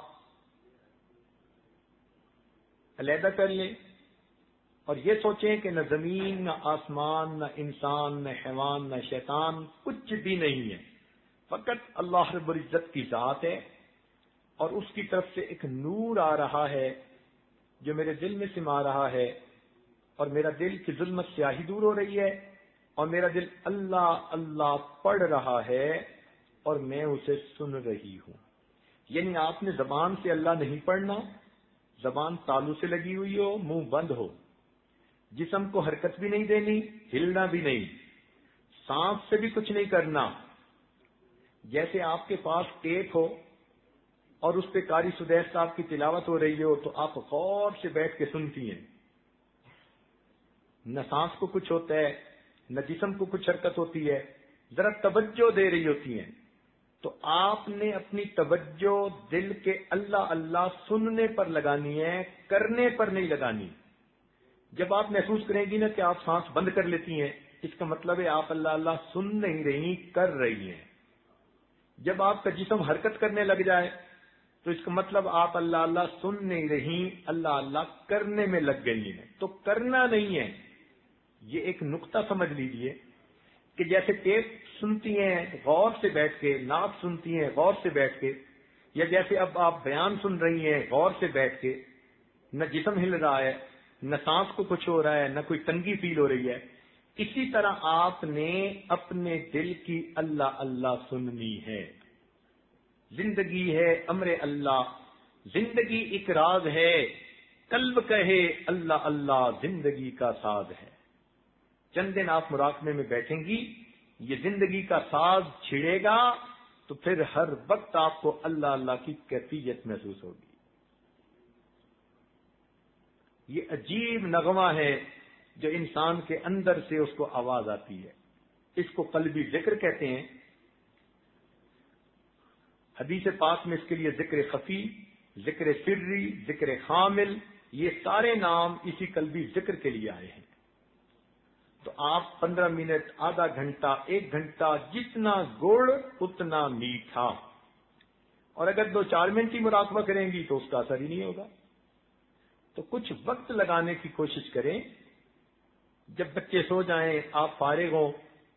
علیحدہ کر لیں اور یہ سوچیں کہ نہ زمین، نہ آسمان، نہ انسان، نہ حیوان، نہ شیطان، کچھ بھی نہیں ہے، فقط اللہ رب العزت کی ذات ہے اور اس کی طرف سے ایک نور آ رہا ہے جو میرے دل میں سما رہا ہے، اور میرا دل کی ظلمت سیاہی دور ہو رہی ہے اور میرا دل اللہ اللہ پڑھ رہا ہے اور میں اسے سن رہی ہوں۔ یعنی آپ نے زبان سے اللہ نہیں پڑھنا، زبان تالو سے لگی ہوئی ہو، منہ بند ہو، جسم کو حرکت بھی نہیں دینی، ہلنا بھی نہیں، سانس سے بھی کچھ نہیں کرنا۔ جیسے آپ کے پاس ٹیپ ہو اور اس پہ قاری سدیس صاحب کی تلاوت ہو رہی ہو تو آپ غور سے بیٹھ کے سنتی ہیں، نہ سانس کو کچھ ہوتا ہے نہ جسم کو کچھ حرکت ہوتی ہے، ذرا توجہ دے رہی ہوتی ہیں۔ تو آپ نے اپنی توجہ دل کے اللہ اللہ سننے پر لگانی ہے، کرنے پر نہیں لگانی۔ جب آپ محسوس کریں گی نا کہ آپ سانس بند کر لیتی ہیں، اس کا مطلب ہے آپ اللہ اللہ سن نہیں رہی، کر رہی ہیں۔ جب آپ کا جسم حرکت کرنے لگ جائے تو اس کا مطلب آپ اللہ اللہ سن نہیں رہی، اللہ اللہ کرنے میں لگ گئی ہیں۔ تو کرنا نہیں ہے، یہ ایک نقطہ سمجھ لیجئے کہ جیسے ٹیپ سنتی ہیں غور سے بیٹھ کے، نعت سنتی ہیں غور سے بیٹھ کے، یا جیسے اب آپ بیان سن رہی ہیں غور سے بیٹھ کے، نہ جسم ہل رہا ہے نہ سانس کو کچھ ہو رہا ہے نہ کوئی تنگی فیل ہو رہی ہے، اسی طرح آپ نے اپنے دل کی اللہ اللہ سننی ہے۔ زندگی ہے امر اللہ، زندگی ایک راز ہے، قلب کہے اللہ اللہ زندگی کا ساز ہے۔ چند دن آپ مراقبے میں بیٹھیں گی، یہ زندگی کا ساز چھڑے گا تو پھر ہر وقت آپ کو اللہ اللہ کی کیفیت محسوس ہوگی۔ یہ عجیب نغمہ ہے جو انسان کے اندر سے اس کو آواز آتی ہے، اس کو قلبی ذکر کہتے ہیں۔ حدیث پاک میں اس کے لیے ذکر خفی، ذکر سری، ذکر خامل، یہ سارے نام اسی قلبی ذکر کے لیے آئے ہیں۔ تو آپ 15 منٹ، آدھا گھنٹہ، 1 گھنٹہ، جتنا گڑ اتنا میٹھا، اور اگر 2-4 منٹ ہی مراقبہ کریں گی تو اس کا اثر ہی نہیں ہوگا۔ تو کچھ وقت لگانے کی کوشش کریں، جب بچے سو جائیں، آپ فارغ ہوں،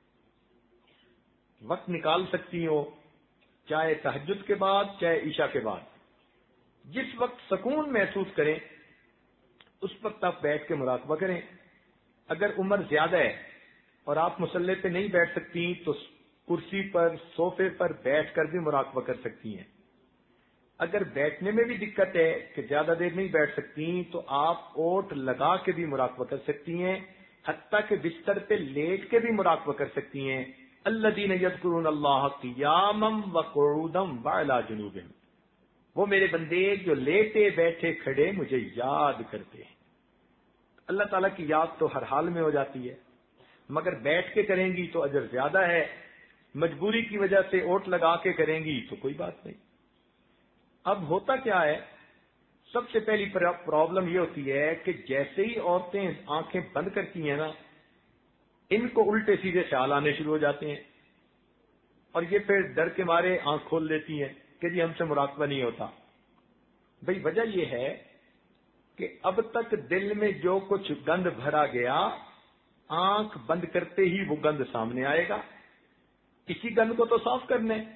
وقت نکال سکتی ہو، چاہے تہجد کے بعد، چاہے عشاء کے بعد، جس وقت سکون محسوس کریں اس وقت آپ بیٹھ کے مراقبہ کریں۔ اگر عمر زیادہ ہے اور آپ مصلی پہ نہیں بیٹھ سکتی تو کرسی پر، صوفے پر بیٹھ کر بھی مراقبہ کر سکتی ہیں۔ اگر بیٹھنے میں بھی دقت ہے کہ زیادہ دیر نہیں بیٹھ سکتی تو آپ اوٹ لگا کے بھی مراقبہ کر سکتی ہیں، حتیٰ کہ بستر پہ لیٹ کے بھی مراقبہ کر سکتی ہیں۔ الذین یذکرون اللہ قیاما وقعودا وعلی جنوبہم، وہ میرے بندے جو لیٹے بیٹھے کھڑے مجھے یاد کرتے ہیں۔ اللہ تعالیٰ کی یاد تو ہر حال میں ہو جاتی ہے، مگر بیٹھ کے کریں گی تو اجر زیادہ ہے، مجبوری کی وجہ سے اوٹ لگا کے کریں گی تو کوئی بات نہیں۔ اب ہوتا کیا ہے، سب سے پہلی پرابلم یہ ہوتی ہے کہ جیسے ہی عورتیں آنکھیں بند کرتی ہیں نا، ان کو الٹے سیدھے خیال آنے شروع ہو جاتے ہیں، اور یہ پھر ڈر کے مارے آنکھ کھول لیتی ہیں کہ جی ہم سے مراقبہ نہیں ہوتا۔ بھئی وجہ یہ ہے کہ اب تک دل میں جو کچھ گند بھرا گیا، آنکھ بند کرتے ہی وہ گند سامنے آئے گا، اسی گند کو تو صاف کرنا ہے۔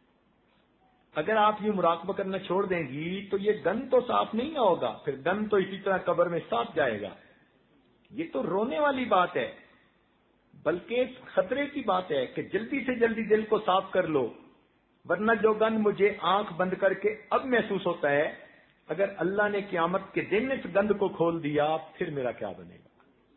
اگر آپ یہ مراقبہ کرنا چھوڑ دیں گی تو یہ گند تو صاف نہیں ہوگا، پھر گند تو اسی طرح قبر میں صاف جائے گا۔ یہ تو رونے والی بات ہے، بلکہ خطرے کی بات ہے کہ جلدی سے جلدی دل کو صاف کر لو، ورنہ جو گند مجھے آنکھ بند کر کے اب محسوس ہوتا ہے، اگر اللہ نے قیامت کے دن اس گند کو کھول دیا پھر میرا کیا بنے گا؟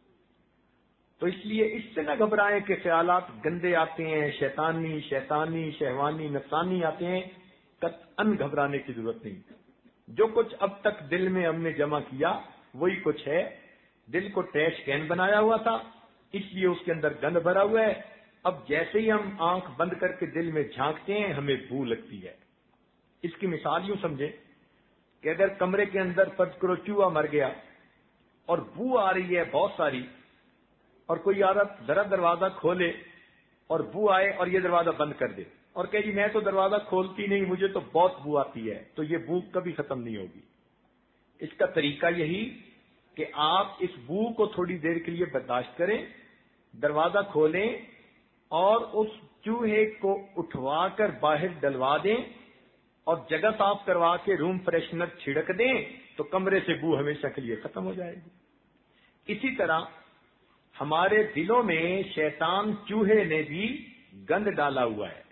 تو اس لیے اس سے نہ گھبرائیں کہ خیالات گندے آتے ہیں، شیطانی، شہوانی، نفسانی آتے ہیں، قطعاً گھبرانے کی ضرورت نہیں۔ جو کچھ اب تک دل میں ہم نے جمع کیا وہی کچھ ہے۔ دل کو ٹریش کین بنایا ہوا تھا، اس لیے اس کے اندر گند بھرا ہوا ہے۔ اب جیسے ہی ہم آنکھ بند کر کے دل میں جھانکتے ہیں ہمیں بو لگتی ہے۔ اس کی مثال یوں سمجھیں کہ اگر کمرے کے اندر فرض کرو چوہا مر گیا اور بو آ رہی ہے بہت ساری، اور کوئی عورت ذرا دروازہ کھولے اور بو آئے اور یہ دروازہ بند کر دے اور کہ جی میں تو دروازہ کھولتی نہیں، مجھے تو بہت بو آتی ہے، تو یہ بو کبھی ختم نہیں ہوگی۔ اس کا طریقہ یہی کہ آپ اس بو کو تھوڑی دیر کے لیے برداشت کریں، دروازہ کھولیں اور اس چوہے کو اٹھوا کر باہر ڈلوا دیں اور جگہ صاف کروا کے روم فریشنر چھڑک دیں تو کمرے سے بو ہمیشہ کے لیے ختم ہو جائے گی۔ اسی طرح ہمارے دلوں میں شیطان چوہے نے بھی گند ڈالا ہوا ہے۔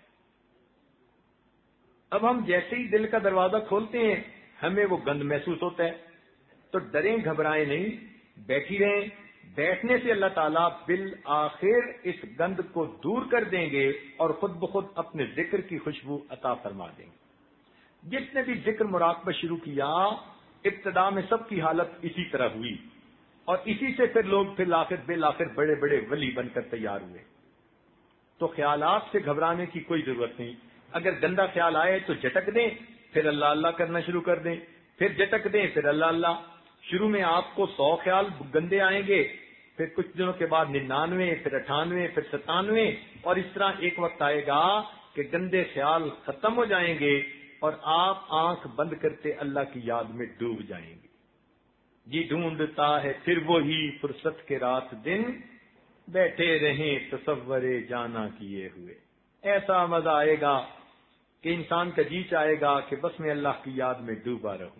اب ہم جیسے ہی دل کا دروازہ کھولتے ہیں ہمیں وہ گند محسوس ہوتا ہے، تو ڈریں گھبرائیں نہیں، بیٹھی رہیں۔ بیٹھنے سے اللہ تعالیٰ بالآخر اس گند کو دور کر دیں گے اور خود بخود اپنے ذکر کی خوشبو عطا فرما دیں گے۔ جس نے بھی ذکر مراقبہ شروع کیا، ابتدا میں سب کی حالت اسی طرح ہوئی، اور اسی سے پھر لوگ بالآخر بڑے بڑے ولی بن کر تیار ہوئے۔ تو خیالات سے گھبرانے کی کوئی ضرورت نہیں۔ اگر گندا خیال آئے تو جھٹک دیں، پھر اللہ اللہ کرنا شروع کر دیں، پھر جھٹک دیں، پھر اللہ اللہ۔ شروع میں آپ کو 100 خیال گندے آئیں گے، پھر کچھ دنوں کے بعد 99، پھر 98، پھر 97، اور اس طرح ایک وقت آئے گا کہ گندے خیال ختم ہو جائیں گے اور آپ آنکھ بند کرتے اللہ کی یاد میں ڈوب جائیں گے۔ جی ڈھونڈتا ہے پھر وہی فرصت کے رات دن، بیٹھے رہیں تصور جانا کیے ہوئے۔ ایسا مزہ آئے گا کہ انسان کا جی چاہے گا کہ بس میں اللہ کی یاد میں ڈوبا رہوں۔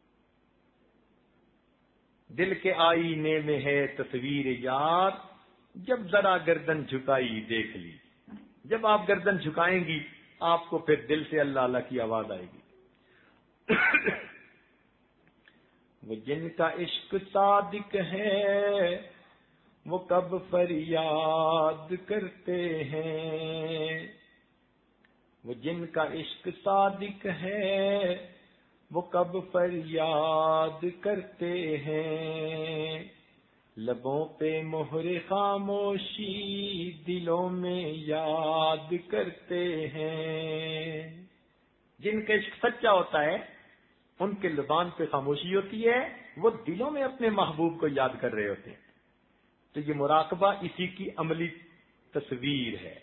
دل کے آئینے میں ہے تصویر یار، جب ذرا گردن جھکائی دیکھ لی۔ جب آپ گردن جھکائیں گی آپ کو پھر دل سے اللہ اللہ کی آواز آئے گی۔ وہ جن کا عشق صادق ہے وہ کب فریاد کرتے ہیں، وہ جن کا عشق صادق ہے وہ کب فریاد کرتے ہیں، لبوں پہ مہر خاموشی دلوں میں یاد کرتے ہیں۔ جن کا عشق سچا ہوتا ہے ان کے زبان پہ خاموشی ہوتی ہے، وہ دلوں میں اپنے محبوب کو یاد کر رہے ہوتے ہیں۔ تو یہ مراقبہ اسی کی عملی تصویر ہے۔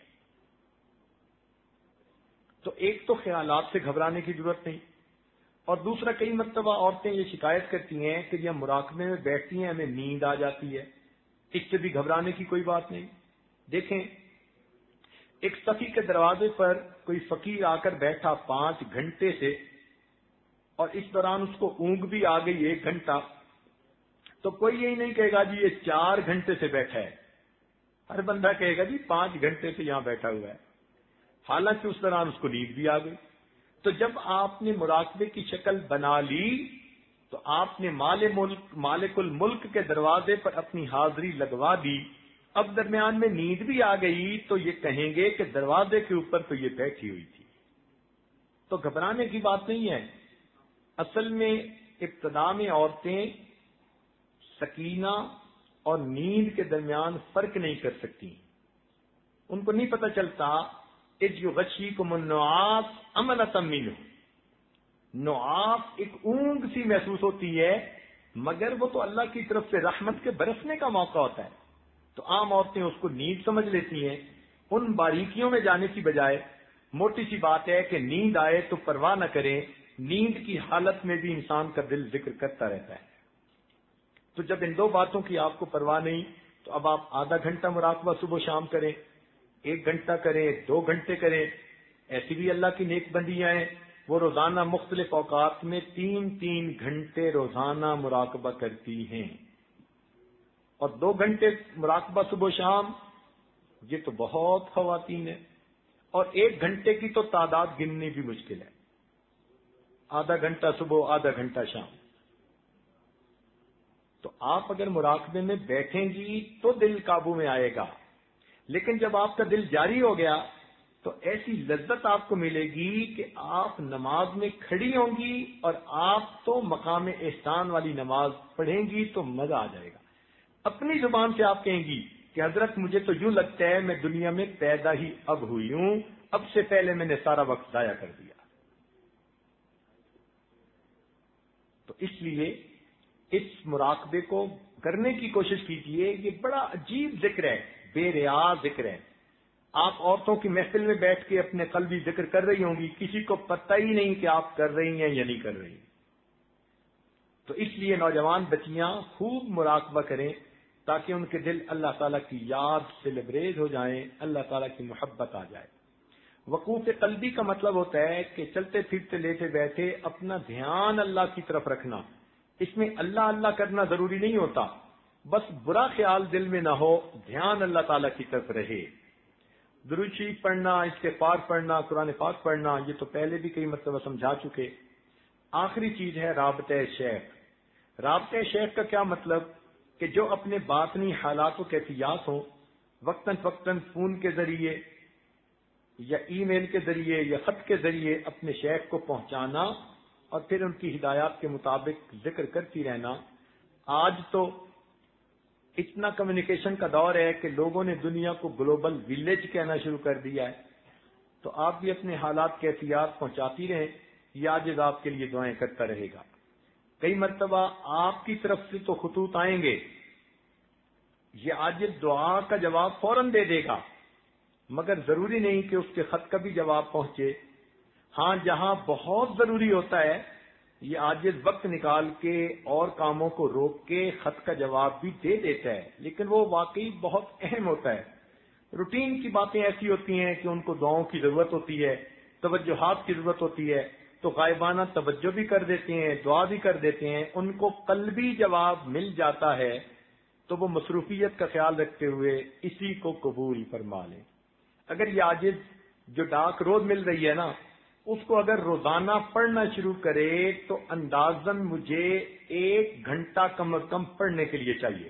تو ایک تو خیالات سے گھبرانے کی ضرورت نہیں، اور دوسرا کئی مرتبہ عورتیں یہ شکایت کرتی ہیں کہ جب مراقبے میں بیٹھتی ہیں ہمیں نیند آ جاتی ہے، اس سے بھی گھبرانے کی کوئی بات نہیں۔ دیکھیں، ایک صفی کے دروازے پر کوئی فقیر آ کر بیٹھا 5 گھنٹے سے، اور اس دوران اس کو اونگ بھی آ گئی 1 گھنٹہ، تو کوئی یہی نہیں کہے گا جی یہ 4 گھنٹے سے بیٹھا ہے، ہر بندہ کہے گا جی 5 گھنٹے سے یہاں بیٹھا ہوا ہے، حالانکہ اس دوران اس کو نیند بھی آ گئی۔ تو جب آپ نے مراقبے کی شکل بنا لی تو آپ نے مالک الملک کے دروازے پر اپنی حاضری لگوا دی، اب درمیان میں نیند بھی آ گئی تو یہ کہیں گے کہ دروازے کے اوپر تو یہ بیٹھی ہوئی تھی۔ تو گھبرانے کی بات نہیں ہے۔ اصل میں ابتدا میں عورتیں سکینہ اور نیند کے درمیان فرق نہیں کر سکتی، ان کو نہیں پتہ چلتا اذ یغشیکم النعاس امنۃ منہ، نعاس ایک اونگ سی محسوس ہوتی ہے مگر وہ تو اللہ کی طرف سے رحمت کے برسنے کا موقع ہوتا ہے۔ تو عام عورتیں اس کو نیند سمجھ لیتی ہیں، ان باریکیوں میں جانے کی بجائے موٹی سی بات ہے کہ نیند آئے تو پرواہ نہ کریں، نیند کی حالت میں بھی انسان کا دل ذکر کرتا رہتا ہے۔ تو جب ان 2 باتوں کی آپ کو پرواہ نہیں تو اب آپ آدھا گھنٹہ مراقبہ صبح و شام کریں، 1 گھنٹہ کریں، 2 گھنٹے کریں، ایسی بھی اللہ کی نیک بندیاں ہیں وہ روزانہ مختلف اوقات میں 3 گھنٹے روزانہ مراقبہ کرتی ہیں، اور 2 گھنٹے مراقبہ صبح و شام، یہ تو بہت خواتین ہیں، اور 1 گھنٹے کی تو تعداد گننی بھی مشکل ہے، آدھا گھنٹہ صبح آدھا گھنٹہ شام۔ تو آپ اگر مراقبے میں بیٹھیں گی تو دل قابو میں آئے گا، لیکن جب آپ کا دل جاری ہو گیا تو ایسی لذت آپ کو ملے گی کہ آپ نماز میں کھڑی ہوں گی، اور آپ تو مقام احسان والی نماز پڑھیں گی تو مزہ آ جائے گا۔ اپنی زبان سے آپ کہیں گی کہ حضرت مجھے تو یوں لگتا ہے میں دنیا میں پیدا ہی اب ہوئی ہوں، اب سے پہلے میں نے سارا وقت ضائع کر دیا۔ تو اس لیے اس مراقبے کو کرنے کی کوشش کیجیے، یہ بڑا عجیب ذکر ہے، بے ریا ذکر ہے۔ آپ عورتوں کی محفل میں بیٹھ کے اپنے قلبی ذکر کر رہی ہوں گی، کسی کو پتہ ہی نہیں کہ آپ کر رہی ہیں یا نہیں کر رہی۔ تو اس لیے نوجوان بچیاں خوب مراقبہ کریں تاکہ ان کے دل اللہ تعالیٰ کی یاد سے لبریز ہو جائیں، اللہ تعالیٰ کی محبت آ جائے۔ وقوف قلبی کا مطلب ہوتا ہے کہ چلتے پھرتے لیٹے بیٹھے اپنا دھیان اللہ کی طرف رکھنا، اس میں اللہ اللہ کرنا ضروری نہیں ہوتا، بس برا خیال دل میں نہ ہو، دھیان اللہ تعالیٰ کی طرف رہے۔ درود شریف پڑھنا، استغفار پڑھنا، قرآن پاک پڑھنا، یہ تو پہلے بھی کئی مرتبہ سمجھا چکے۔ آخری چیز ہے رابطہ شیخ۔ رابطہ شیخ کا کیا مطلب کہ جو اپنے باطنی حالات و کیفیات ہوں وقتاً فوقتاً فون کے ذریعے یا ای میل کے ذریعے یا خط کے ذریعے اپنے شیخ کو پہنچانا اور پھر ان کی ہدایات کے مطابق ذکر کرتی رہنا۔ آج تو اتنا کمیونیکیشن کا دور ہے کہ لوگوں نے دنیا کو گلوبل ویلیج کہنا شروع کر دیا ہے، تو آپ بھی اپنے حالات کیفیات پہنچاتی رہیں، یہ عاجز آپ کے لیے دعائیں کرتا رہے گا۔ کئی مرتبہ آپ کی طرف سے تو خطوط آئیں گے، یہ عاجز دعا کا جواب فوراً دے دے گا، مگر ضروری نہیں کہ اس کے خط کا بھی جواب پہنچے۔ ہاں جہاں بہت ضروری ہوتا ہے یہ عاجز وقت نکال کے اور کاموں کو روک کے خط کا جواب بھی دے دیتا ہے، لیکن وہ واقعی بہت اہم ہوتا ہے۔ روٹین کی باتیں ایسی ہوتی ہیں کہ ان کو دعاؤں کی ضرورت ہوتی ہے، توجہات کی ضرورت ہوتی ہے، تو غائبانہ توجہ بھی کر دیتے ہیں، دعا بھی کر دیتے ہیں، ان کو قلبی جواب مل جاتا ہے تو وہ مصروفیت کا خیال رکھتے ہوئے اسی کو قبول فرما لیں۔ اگر یہ عاجز جو ڈاک روز مل رہی ہے نا، اس کو اگر روزانہ پڑھنا شروع کرے تو اندازاً مجھے 1 گھنٹہ کم از کم پڑھنے کے لیے چاہیے،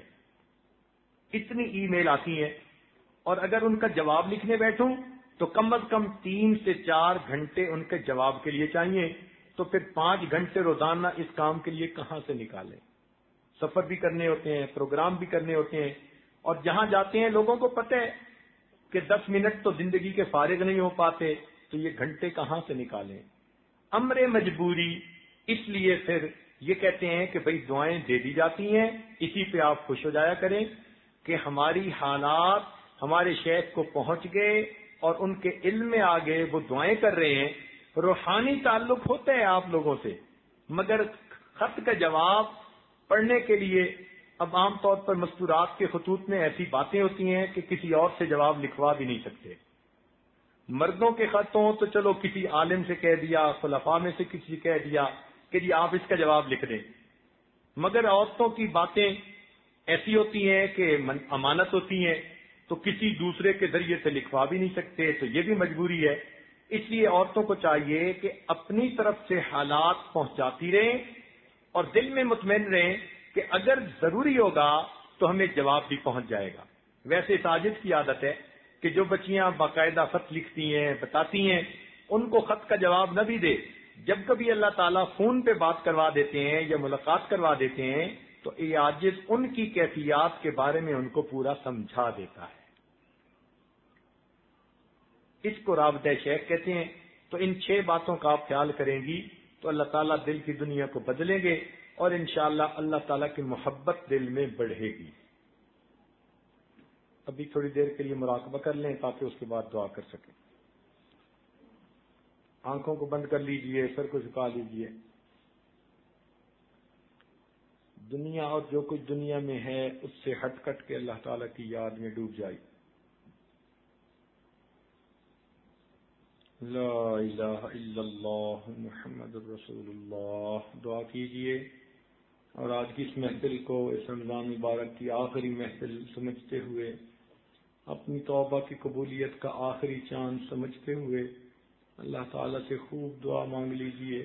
اتنی ای میل آتی ہیں، اور اگر ان کا جواب لکھنے بیٹھوں تو کم از کم 3 سے 4 گھنٹے ان کے جواب کے لیے چاہیے۔ تو پھر 5 گھنٹے روزانہ اس کام کے لیے کہاں سے نکالیں؟ سفر بھی کرنے ہوتے ہیں، پروگرام بھی کرنے ہوتے ہیں، اور جہاں جاتے ہیں لوگوں کو پتہ ہے کہ 10 منٹ تو زندگی کے فارغ نہیں ہو پاتے، تو یہ گھنٹے کہاں سے نکالیں؟ امر مجبوری، اس لیے پھر یہ کہتے ہیں کہ بھئی دعائیں دے دی جاتی ہیں، اسی پہ آپ خوش ہو جایا کریں کہ ہماری حالات ہمارے شیخ کو پہنچ گئے اور ان کے علم میں آ گئے، وہ دعائیں کر رہے ہیں۔ روحانی تعلق ہوتا ہے آپ لوگوں سے، مگر خط کا جواب پڑھنے کے لیے اب عام طور پر مستورات کے خطوط میں ایسی باتیں ہوتی ہیں کہ کسی اور سے جواب لکھوا بھی نہیں سکتے۔ مردوں کے خط ہوں تو چلو کسی عالم سے کہہ دیا، خلفاء میں سے کسی سے کہہ دیا کہ جی آپ اس کا جواب لکھ دیں، مگر عورتوں کی باتیں ایسی ہوتی ہیں کہ امانت ہوتی ہیں، تو کسی دوسرے کے ذریعے سے لکھوا بھی نہیں سکتے، تو یہ بھی مجبوری ہے۔ اس لیے عورتوں کو چاہیے کہ اپنی طرف سے حالات پہنچاتی رہیں اور دل میں مطمئن رہیں کہ اگر ضروری ہوگا تو ہمیں جواب بھی پہنچ جائے گا۔ ویسے ساجد کی عادت ہے کہ جو بچیاں باقاعدہ خط لکھتی ہیں، بتاتی ہیں، ان کو خط کا جواب نہ بھی دے، جب کبھی اللہ تعالیٰ فون پہ بات کروا دیتے ہیں یا ملاقات کروا دیتے ہیں تو یہ عاجز ان کی کیفیات کے بارے میں ان کو پورا سمجھا دیتا ہے۔ اس کو رابطہ شیخ کہتے ہیں۔ تو ان 6 باتوں کا آپ خیال کریں گی تو اللہ تعالیٰ دل کی دنیا کو بدلیں گے اور انشاءاللہ اللہ تعالیٰ کی محبت دل میں بڑھے گی۔ ابھی تھوڑی دیر کے لیے مراقبہ کر لیں تاکہ اس کے بعد دعا کر سکیں۔ آنکھوں کو بند کر لیجئے، سر کو جھکا لیجئے۔ دنیا اور جو کچھ دنیا میں ہے اس سے ہٹ کٹ کے اللہ تعالیٰ کی یاد میں ڈوب جائے۔ لا الہ الا اللہ محمد الرسول اللہ۔ دعا کیجئے اور آج کی اس محفل کو اس رمضان مبارک کی آخری محفل سمجھتے ہوئے، اپنی توبہ کی قبولیت کا آخری چاند سمجھتے ہوئے اللہ تعالیٰ سے خوب دعا مانگ لیجئے۔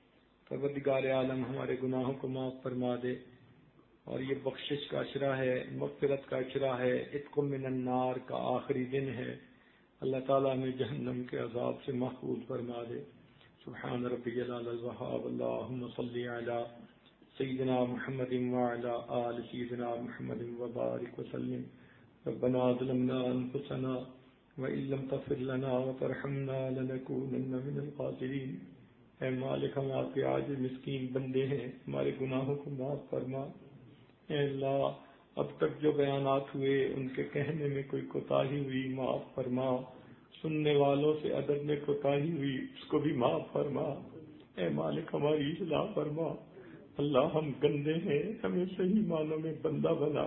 پروردگار عالم ہمارے گناہوں کو معاف فرما دے، اور یہ بخشش کا عشرہ ہے، مغفرت کا عشرہ ہے، عتق من النار کا آخری دن ہے۔ اللہ تعالیٰ ہمیں جہنم کے عذاب سے محفوظ فرما دے۔ سبحان ربی العلی الوہاب۔ اللہم صلی علی سیدنا محمد وعلی آل سیدنا محمد وبارک وسلم۔ ربنا ظلمنا انفسنا وَإِن لَّمْ تَغْفِرْ لَنَا وَتَرْحَمْنَا لَنَكُونَنَّ مِنَ الْخَاسِرِينَ۔ اے مالک، ہم آپ کے عاجز مسکین بندے ہیں، ہمارے گناہوں کو معاف فرما۔ اے اللہ، اب تک جو بیانات ہوئے ان کے کہنے میں کوئی کوتاہی ہوئی معاف فرما، سننے والوں سے ادب میں کوتاہی ہوئی اس کو بھی معاف فرما۔ اے مالک، ہماری اصلاح فرما۔ اللہ، ہم گندے ہیں، ہمیں صحیح معنوں میں بندہ بنا۔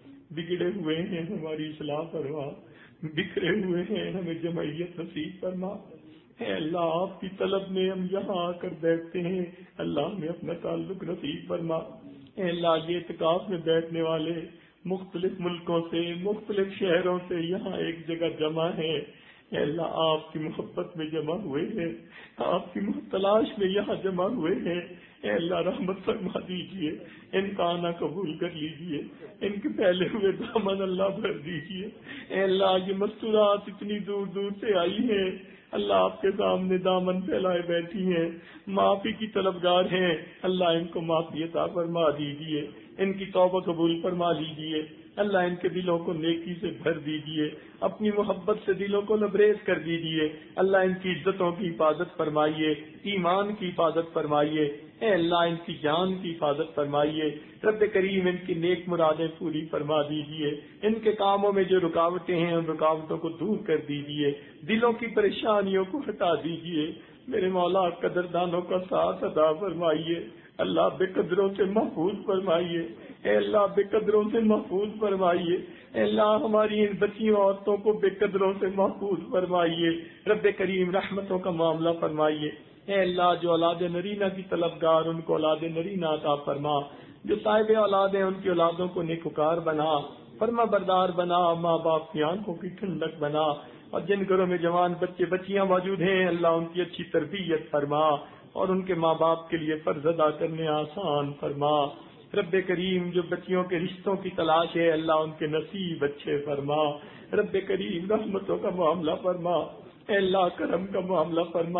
بگڑے ہوئے ہیں، ہماری اصلاح فرما۔ بکھرے ہوئے ہیں، ہمیں جمعیت نصیب فرما۔ اے اللہ، آپ کی طلب میں ہم یہاں آ کر بیٹھتے ہیں، اللہ ہمیں اپنا تعلق نصیب فرما۔ اے اللہ، یہ اعتکاف میں بیٹھنے والے مختلف ملکوں سے، مختلف شہروں سے یہاں ایک جگہ جمع ہیں، اے اللہ آپ کی محبت میں جمع ہوئے ہیں، آپ کی تلاش میں یہاں جمع ہوئے ہیں۔ اے اللہ رحمت فرما دیجئے، ان کا آنا قبول کر لیجئے، ان کے پھیلے ہوئے دامن اللہ بھر دیجئے۔ اے اللہ، یہ مستورات اتنی دور دور سے آئی ہیں، اللہ آپ کے سامنے دامن پھیلائے بیٹھی ہیں، معافی کی طلبگار ہیں، اللہ ان کو معافی عطا فرما دیجئے، ان کی توبہ قبول فرما لیجئے۔ اللہ ان کے دلوں کو نیکی سے بھر دیجئے، اپنی محبت سے دلوں کو لبریز کر دیجئے۔ اللہ ان کی عزتوں کی حفاظت فرمائیے، ایمان کی حفاظت فرمائیے۔ اے اللہ ان کی جان کی حفاظت فرمائیے۔ رب کریم ان کی نیک مرادیں پوری فرما دیجئے، ان کے کاموں میں جو رکاوٹیں ہیں ان رکاوٹوں کو دور کر دیجئے، دلوں کی پریشانیوں کو ہٹا دیجئے۔ میرے مولا، قدردانوں کا ساتھ عطا فرمائیے، اللہ بے قدروں سے محفوظ فرمائیے، اے اللہ بے قدروں سے محفوظ فرمائیے، اے اللہ ہماری ان بچیوں عورتوں کو بے قدروں سے محفوظ فرمائیے۔ رب کریم رحمتوں کا معاملہ فرمائیے۔ اے اللہ، جو اولاد نرینہ کی طلبگار ان کو اولاد نرینہ عطا فرما، جو صاحب اولاد ہیں ان کی اولادوں کو نیکوکار بنا، فرما بردار بنا، ماں باپ کی آنکھوں کی ٹھنڈک بنا، اور جن گھروں میں جوان بچے بچیاں موجود ہیں اللہ ان کی اچھی تربیت فرما اور ان کے ماں باپ کے لیے فرض ادا کرنے آسان فرما۔ رب کریم، جو بچیوں کے رشتوں کی تلاش ہے اللہ ان کے نصیب اچھے فرما۔ رب کریم رحمتوں کا معاملہ فرما، اے اللہ کرم کا معاملہ فرما۔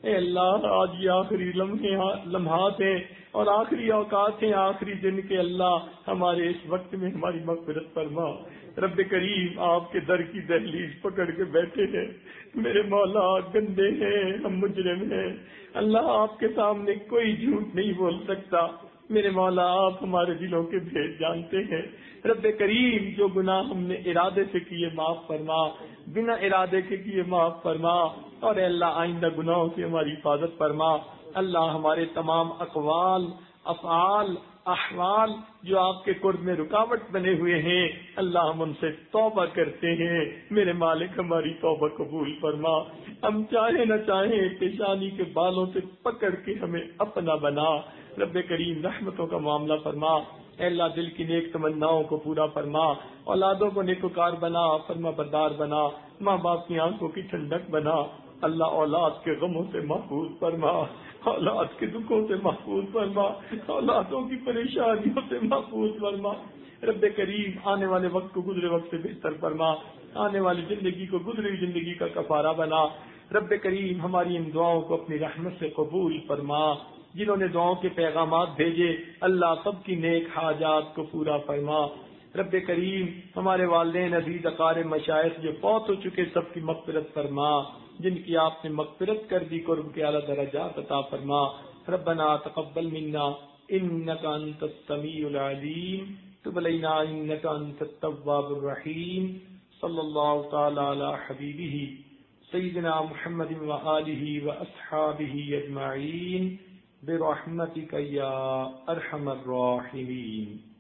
اے اللہ آج یہ آخری لمحات ہیں اور آخری اوقات ہیں، آخری دن کے اللہ ہمارے اس وقت میں ہماری مغفرت فرما۔ رب کریم آپ کے در کی دہلیز پکڑ کے بیٹھے ہیں، میرے مولا گندے ہیں، ہم مجرم ہیں، اللہ آپ کے سامنے کوئی جھوٹ نہیں بول سکتا، میرے مولا آپ ہمارے دلوں کے بھید جانتے ہیں۔ رب کریم جو گناہ ہم نے ارادے سے کیے معاف فرما، بنا ارادے کے کیے معاف فرما، اور اے اللہ آئندہ گناہوں سے ہماری حفاظت فرما۔ اللہ ہمارے تمام اقوال، افعال، احوال جو آپ کے قرب میں رکاوٹ بنے ہوئے ہیں، اللہ ہم ان سے توبہ کرتے ہیں، میرے مالک ہماری توبہ قبول فرما۔ ہم چاہیں نہ چاہیں پیشانی کے بالوں سے پکڑ کے ہمیں اپنا بنا۔ رب کریم رحمتوں کا معاملہ فرما، اے اللہ دل کی نیک تمناؤں کو پورا فرما، اولادوں کو نیکوکار بنا، فرما بردار بنا، ماں باپ کی آنکھوں کی ٹھنڈک بنا، اللہ اولاد کے غموں سے محفوظ فرما، اولاد کے دکھوں سے محفوظ فرما، اولادوں کی پریشانیوں سے محفوظ فرما۔ رب کریم آنے والے وقت کو گزرے وقت سے بہتر فرما، آنے والی زندگی کو گزری ہوئی زندگی کا کفارہ بنا۔ رب کریم ہماری ان دعاؤں کو اپنی رحمت سے قبول فرما۔ جنہوں نے دعاؤں کے پیغامات بھیجے اللہ سب کی نیک حاجات کو پورا فرما۔ رب کریم ہمارے والدین عزیز اقارب مشائخ جو فوت ہو چکے سب کی مغفرت فرما، جن کی آپ نے مغفرت کر دی قرب کے اعلیٰ درجات عطا فرما۔ ربنا تقبل منا انك انت السميع العليم تب علينا انك انت التواب الرحيم صلى الله تعالى على حبيبه سيدنا محمد وآله وأصحابه أجمعين برحمتك يا أرحم الراحمين۔